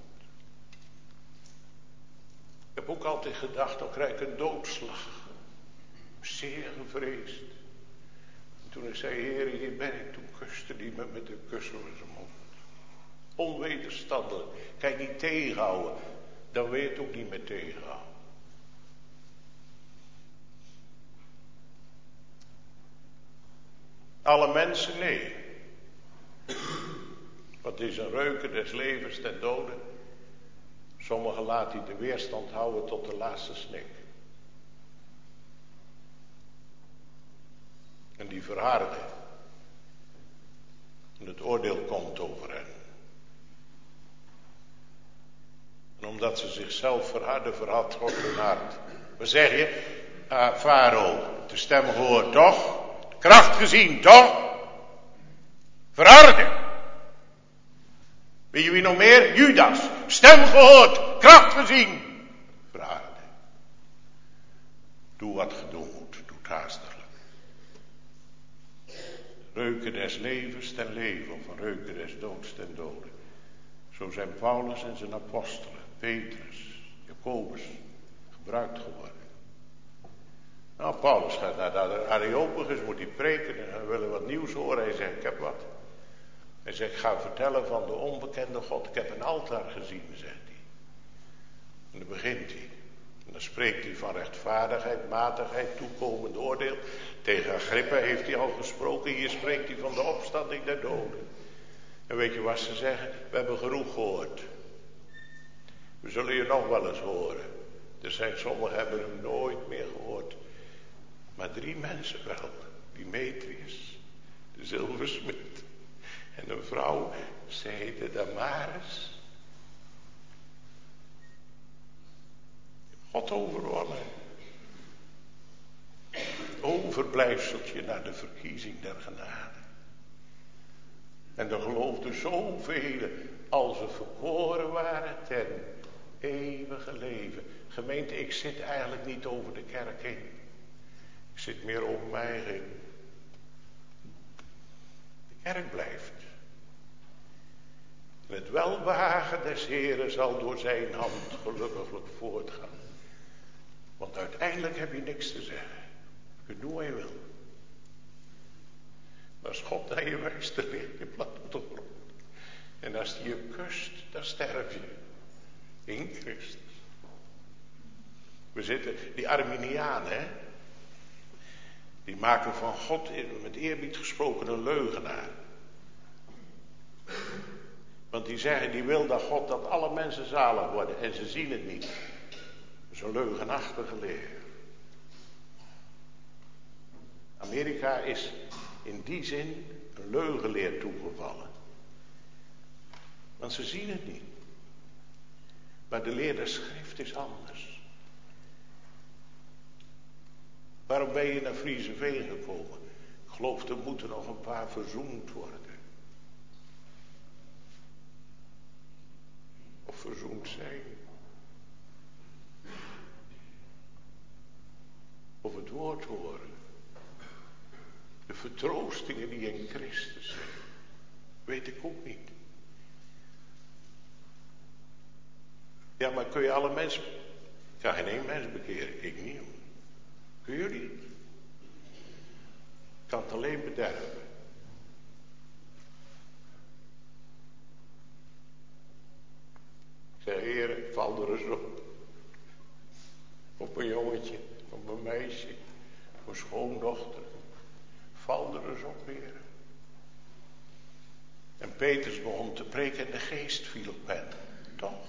Ik heb ook altijd gedacht, dan krijg ik een doodslag. Zeer gevreesd. En toen ik zei, Heer, hier ben ik. Toen kuste hij me met de kussen van zijn mond. Onwederstandelijk. Kan je niet tegenhouden. Dan wil je het ook niet meer tegenhouden. Alle mensen, nee. Wat is een reuken des levens ten dode? Sommigen laat hij de weerstand houden tot de laatste snik. En die verharden. En het oordeel komt over hen. En omdat ze zichzelf verharden, verhard God hun hart. Wat zeg je? Farao, de stem gehoord, toch? De kracht gezien, toch? Verharden. Weet je wie nog meer? Judas. Stem gehoord, kracht gezien. Verharden. Doe wat gedaan moet, doe het haastiglijk. Reuken des levens ten leven, of een reuken des doods ten dode. Zo zijn Paulus en zijn apostelen, Petrus, Jacobus, gebruikt geworden. Nou, Paulus gaat naar de Areopagus, moet hij preken en we willen wat nieuws horen. Hij zegt, ik heb wat. Hij zegt, ik ga vertellen van de onbekende God. Ik heb een altaar gezien, zegt hij. En dan begint hij. En dan spreekt hij van rechtvaardigheid, matigheid, toekomend oordeel. Tegen Agrippa heeft hij al gesproken. Hier spreekt hij van de opstanding der doden. En weet je wat ze zeggen? We hebben genoeg gehoord. We zullen je nog wel eens horen. Er zijn sommigen hebben hem nooit meer gehoord. Maar 3 mensen wel. Demetrius, de zilversmid. En een vrouw, ze heette Damaris. God overwonnen. Overblijfseltje naar de verkiezing der genade. En er geloofden zoveel als ze verkoren waren ten eeuwige leven. Gemeente, ik zit eigenlijk niet over de kerk heen. Ik zit meer over mij heen. De kerk blijft. En het welbehagen des Heren zal door zijn hand gelukkiglijk voortgaan. Want uiteindelijk heb je niks te zeggen. Je doet wat je wil. Maar als God naar je wijst, dan lig je plat op de grond. En als hij je kust, dan sterf je. In Christus. We zitten, die Arminianen, hè? Die maken van God, met eerbied gesproken, een leugenaar. Want die zeggen, die wil dat alle mensen zalig worden. En ze zien het niet. Dat is een leugenachtige leer. Amerika is in die zin een leugenleer toegevallen. Want ze zien het niet. Maar de leer der schrift is anders. Waarom ben je naar Frieseveen gekomen? Ik geloof, er moeten nog een paar verzoend worden. Of verzoend zijn. Of het woord horen. De vertroostingen die in Christus zijn. Weet ik ook niet. Ja, maar kun je alle mensen... Ik kan geen één mens bekeren, ik niet. Kun jullie? Ik kan het alleen bederven. Ik zeg, Heer, val er eens op. Op een jongetje, op een meisje, op een schoondochter. Val er eens op, Heer. En Petrus begon te preken en de geest viel op hen. Toch?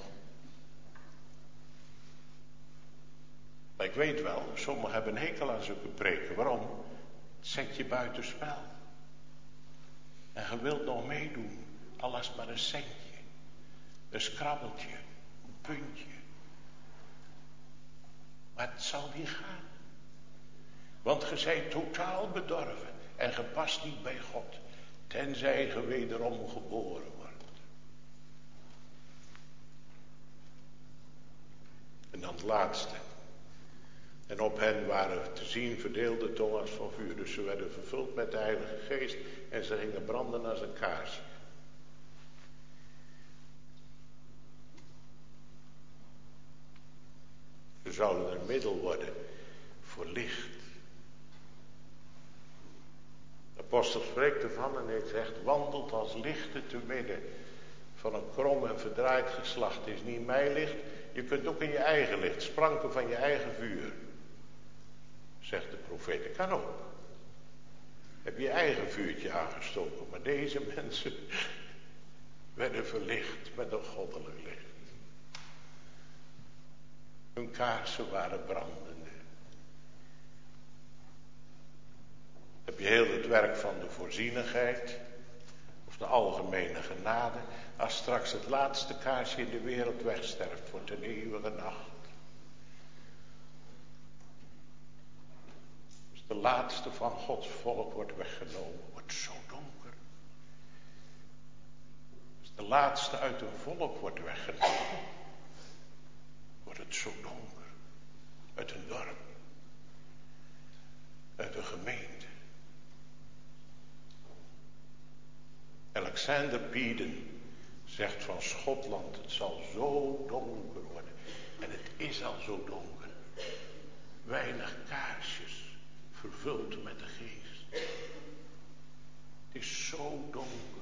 Maar ik weet wel, sommigen hebben een hekel aan zulke preken. Waarom? Het zet je buiten spel. En je wilt nog meedoen. Al is het maar een centje. Een scrabbeltje. Een puntje. Maar het zal niet gaan. Want je zijt totaal bedorven. En je past niet bij God. Tenzij je wederom geboren wordt. En dan het laatste. En op hen waren te zien verdeelde tongen als van vuur. Dus ze werden vervuld met de Heilige Geest. En ze gingen branden als een kaars. Ze zouden een middel worden voor licht. De apostel spreekt ervan en hij zegt, wandelt als lichten te midden van een krom en verdraaid geslacht. Het is niet mijn licht, je kunt ook in je eigen licht spranken van je eigen vuur. Zegt de profeet, dat kan ook. Heb je eigen vuurtje aangestoken, maar deze mensen werden verlicht met een goddelijk licht. Hun kaarsen waren brandende. Heb je heel het werk van de voorzienigheid of de algemene genade, als straks het laatste kaarsje in de wereld wegsterft, wordt een eeuwige nacht. Als de laatste van Gods volk wordt weggenomen, wordt het zo donker. Als de laatste uit een volk wordt weggenomen, wordt het zo donker. Uit een dorp. Uit een gemeente. Alexander Pieden zegt van Schotland, het zal zo donker worden. En het is al zo donker. Weinig kaarsjes, vervuld met de geest. Het is zo donker.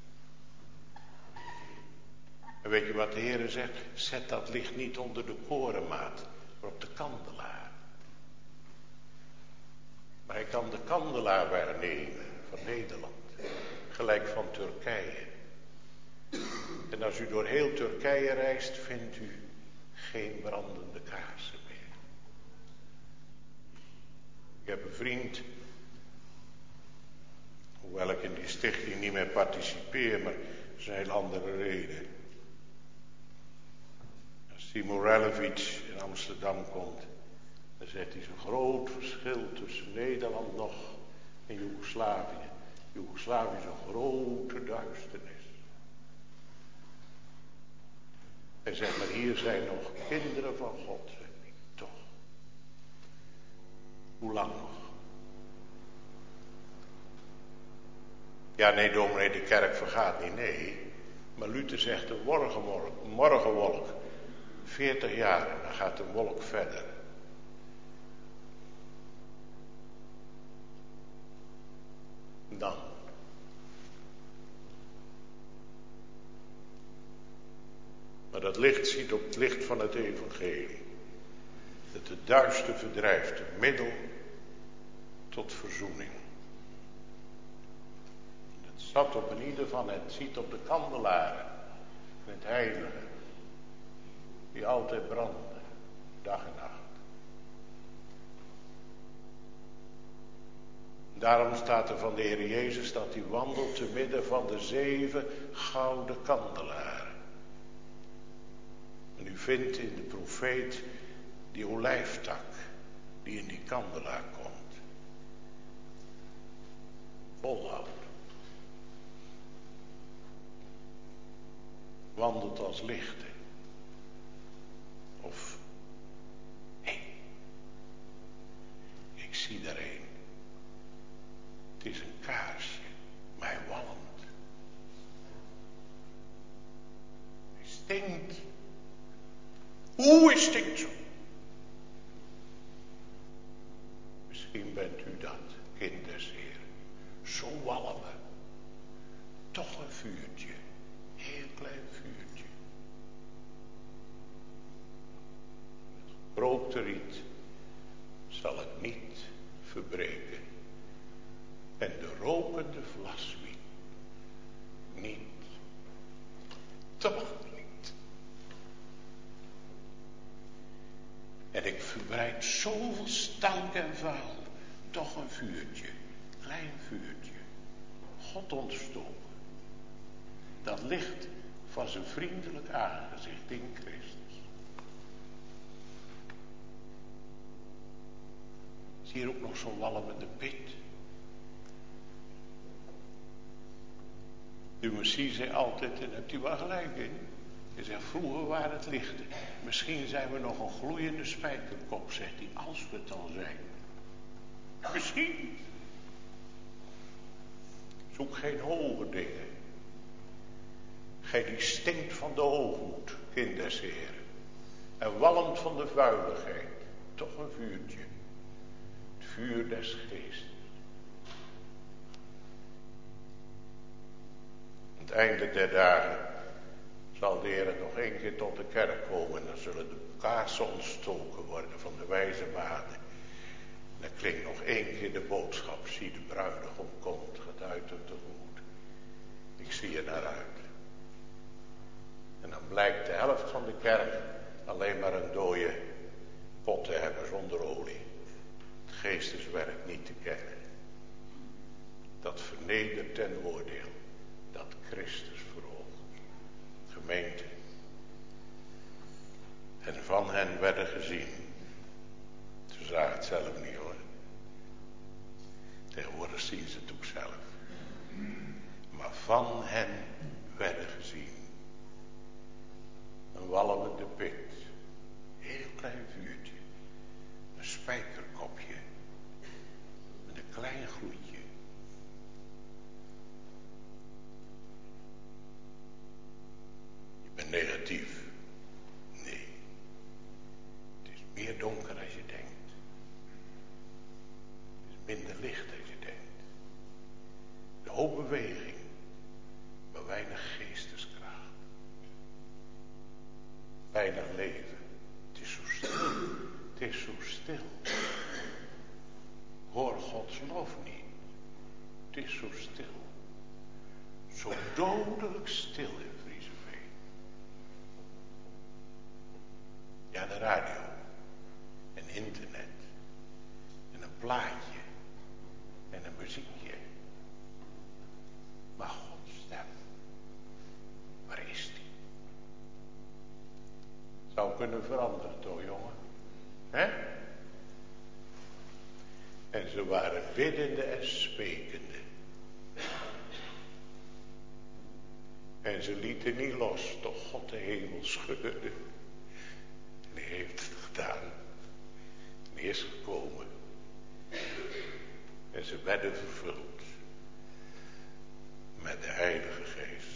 En weet je wat de Heer zegt? Zet dat licht niet onder de korenmaat, maar op de kandelaar. Maar hij kan de kandelaar waarnemen van Nederland. Gelijk van Turkije. En als u door heel Turkije reist, vindt u geen brandende kaarsen meer. Ik heb een vriend, hoewel ik in die stichting niet meer participeer, maar dat is een heel andere reden. Als die Morelevich in Amsterdam komt, dan zegt hij zo'n groot verschil tussen Nederland nog en Joegoslavië. Joegoslavië is een grote duisternis. Hij zegt, maar hier zijn nog kinderen van God, zeg ik, toch. Hoe lang nog? Ja, nee, dominee, de kerk vergaat niet, nee. Maar Luther zegt een morgenwolk. 40 jaar, en dan gaat de wolk verder. Dan. Maar dat licht ziet op het licht van het evangelie. dat het duister verdrijft, een middel tot verzoening. Het zat op een ieder van het, ziet op de kandelaren, het heilige, die altijd brandde, dag en nacht. Daarom staat er van de Heer Jezus dat hij wandelt te midden van de 7 gouden kandelaren. En u vindt in de profeet die olijftak die in die kandelaar komt. Volhoud. Wandelt als lichten. Of, hé, ik zie daar een. Het is een kaarsje, maar hij walmt. Hij stinkt. Hoe stinkt zo? Misschien bent u dat, kind des Heeren. Zo walmen. Toch een vuurtje. Heel klein vuurtje. Het gerookte riet zal het niet verbreken. En de rokende vlaswiet niet. Toch niet. En ik verbreid zoveel stank en vuil. Toch een vuurtje. Klein vuurtje. God ontstoken. Dat licht van zijn vriendelijk aangezicht in Christus. Zie hier ook nog zo'n walmende pit. De Messie zei altijd, en hebt u wel gelijk in. Hij zegt, vroeger waren het lichten. Misschien zijn we nog een gloeiende spijkerkop, zegt hij, als we het al zijn. Misschien. Zoek geen hoge dingen. Gij die stinkt van de hoogmoed, kind des Heren. En walmt van de vuiligheid. Toch een vuurtje. Het vuur des geestes. Aan het einde der dagen zal de Heer nog 1 keer tot de kerk komen. En dan zullen de kaarsen ontstoken worden van de wijze maagden. En dan klinkt nog 1 keer de boodschap. Zie, de bruidegom komt, gaat uit en tegemoet. Ik zie er naar uit. En dan blijkt de helft van de kerk alleen maar een dode pot te hebben zonder olie. Het geesteswerk niet te kennen. Dat vernedert ten oordeel. Dat Christus verhoogt. Gemeente. En van hen werden gezien. Ze zagen het zelf niet hoor. Tegenwoordig zien ze het ook zelf. Maar van hen werden gezien. Een walmende pit. Heel klein vuurtje. Een spijkerkopje. Met een klein gloedje. Je bent negatief. Nee. Het is meer donker als je denkt. Het is minder licht als je denkt. De hoop beweging. Maar weinig geesteskracht. Weinig leven. Het is zo stil. Het is zo stil. Hoor Gods lof niet. Het is zo stil. Zo dodelijk stil in Frieseveen. Ja, de radio. En internet. En een plaatje. En een muziekje. Maar Gods stem. Waar is die? Zou kunnen veranderen toch, jongen? Hè? En ze waren biddende en sprekende. En ze lieten niet los, tot God de hemel scheurde. En hij heeft het gedaan. En hij is gekomen. En ze werden vervuld. Met de Heilige Geest.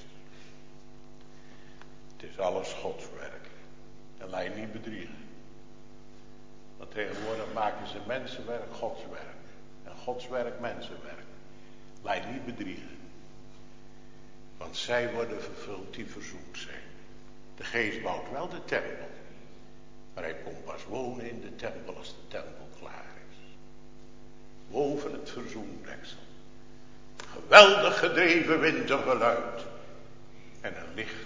Het is alles Gods werk. En laat je niet bedriegen. Want tegenwoordig maken ze mensenwerk Gods werk. En Gods werk mensenwerk. Laat je niet bedriegen. Want zij worden vervuld die verzoend zijn. De geest bouwt wel de tempel. Maar hij komt pas wonen in de tempel als de tempel klaar is. Boven het verzoendeksel. Geweldig gedreven wind en geluid. En een licht.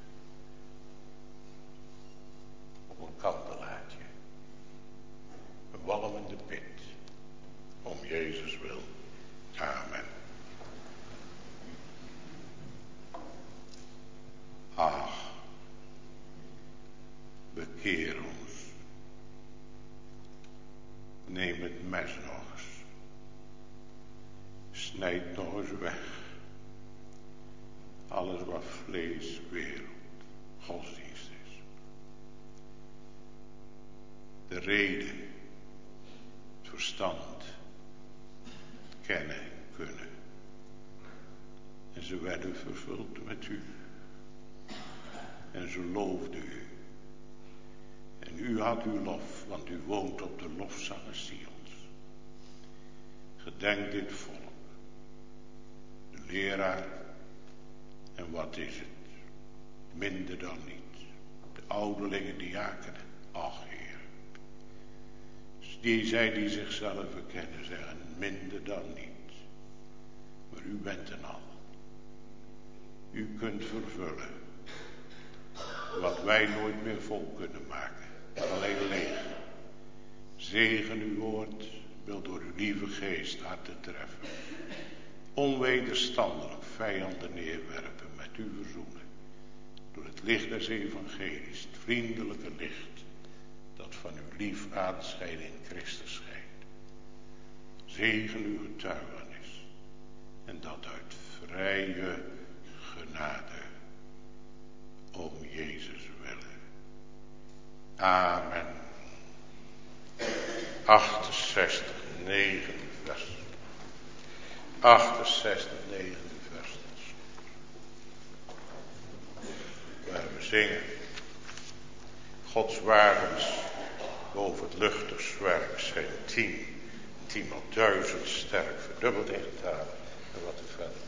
Op een kandelaartje. Een walmende pit. Om Jezus wil. Amen. Ach. Bekeer ons. Neem het mes nog eens. Snijd nog eens weg. Alles wat vlees, wereld, godsdienst is. De reden, het verstand, kennen en kunnen. En ze werden vervuld met u. En ze loofden u. En u had uw lof, want u woont op de lofzangers Sions. Gedenk dit volk. De leraar. En wat is het? Minder dan niet. De ouderlingen, diakenen. Ach, Heer. Die zij die zichzelf verkennen zeggen, minder dan niet. Maar u bent een al. U kunt vervullen. Wat wij nooit meer vol kunnen maken. Alleen leeg. Zegen uw woord. Wil door uw lieve geest harten treffen. Onwederstandelijk vijanden neerwerpen. Met u verzoenen. Door het licht des evangelies. Het vriendelijke licht. Dat van uw lief aanschijn in Christus schijnt. Zegen uw getuigenis. En dat uit vrije genade. Om Jezus willen. Amen. 68, 9 vers. 68, 9 vers. Waar we zingen. Gods wagens boven het luchtigswerk zijn 10 op 1000 sterk. Verdubbeld in getalen. En wat er verder.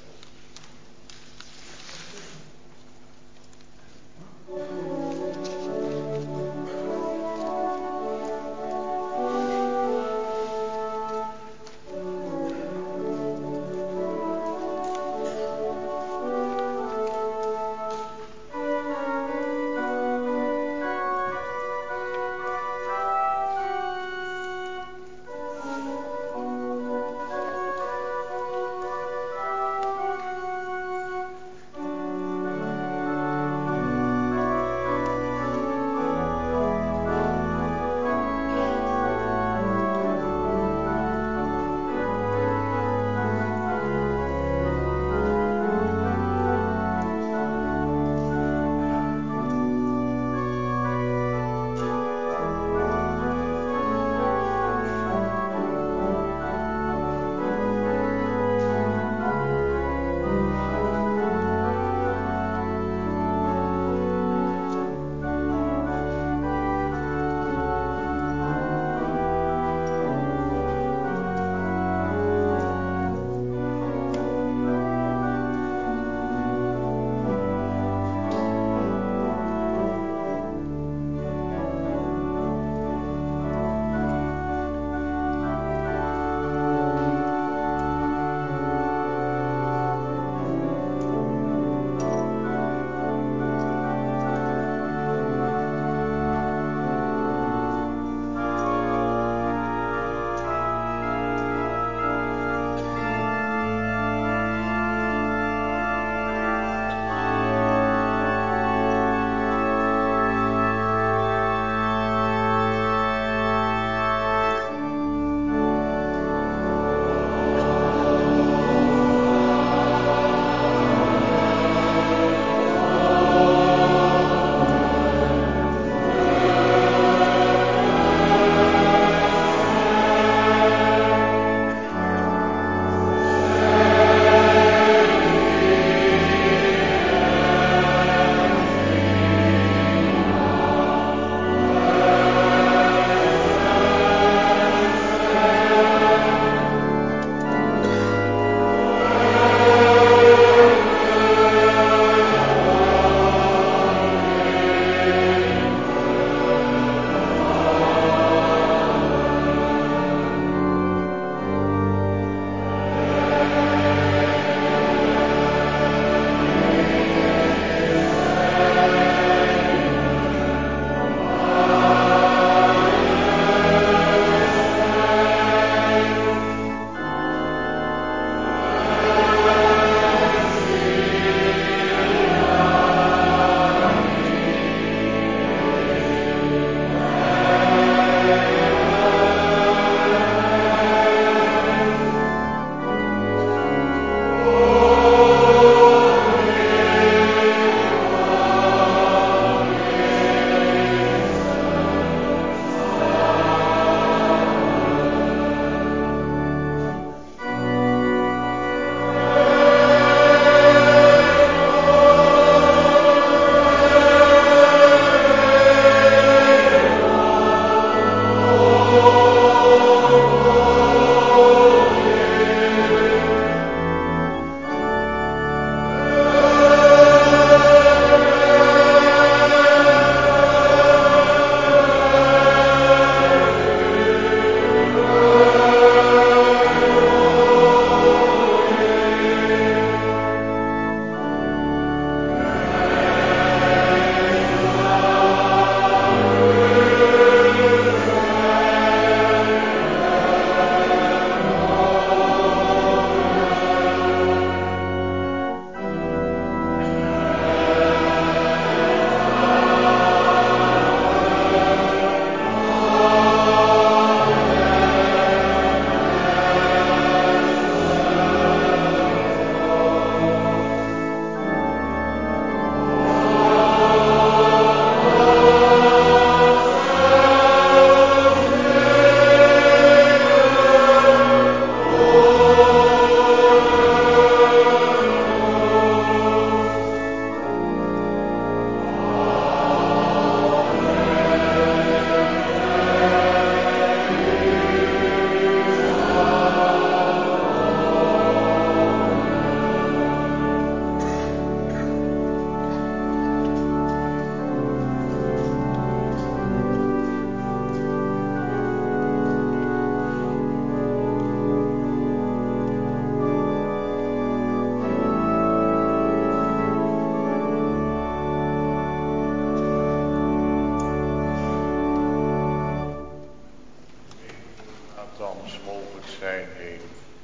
zijn heen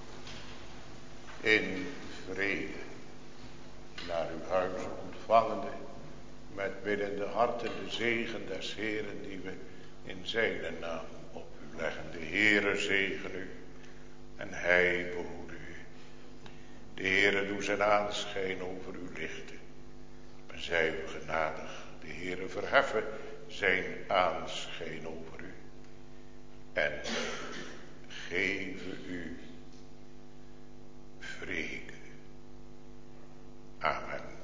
in vrede naar uw huizen ontvangende, met biddende harten de zegen des Heeren die we in zijn naam op u leggen. De Heere zegen u en hij behoede u. De Heere doe zijn aanschijn over u lichten en zij u genadig. De Heere verheffen zijn aanschijn over u en geven u vrede. Amen.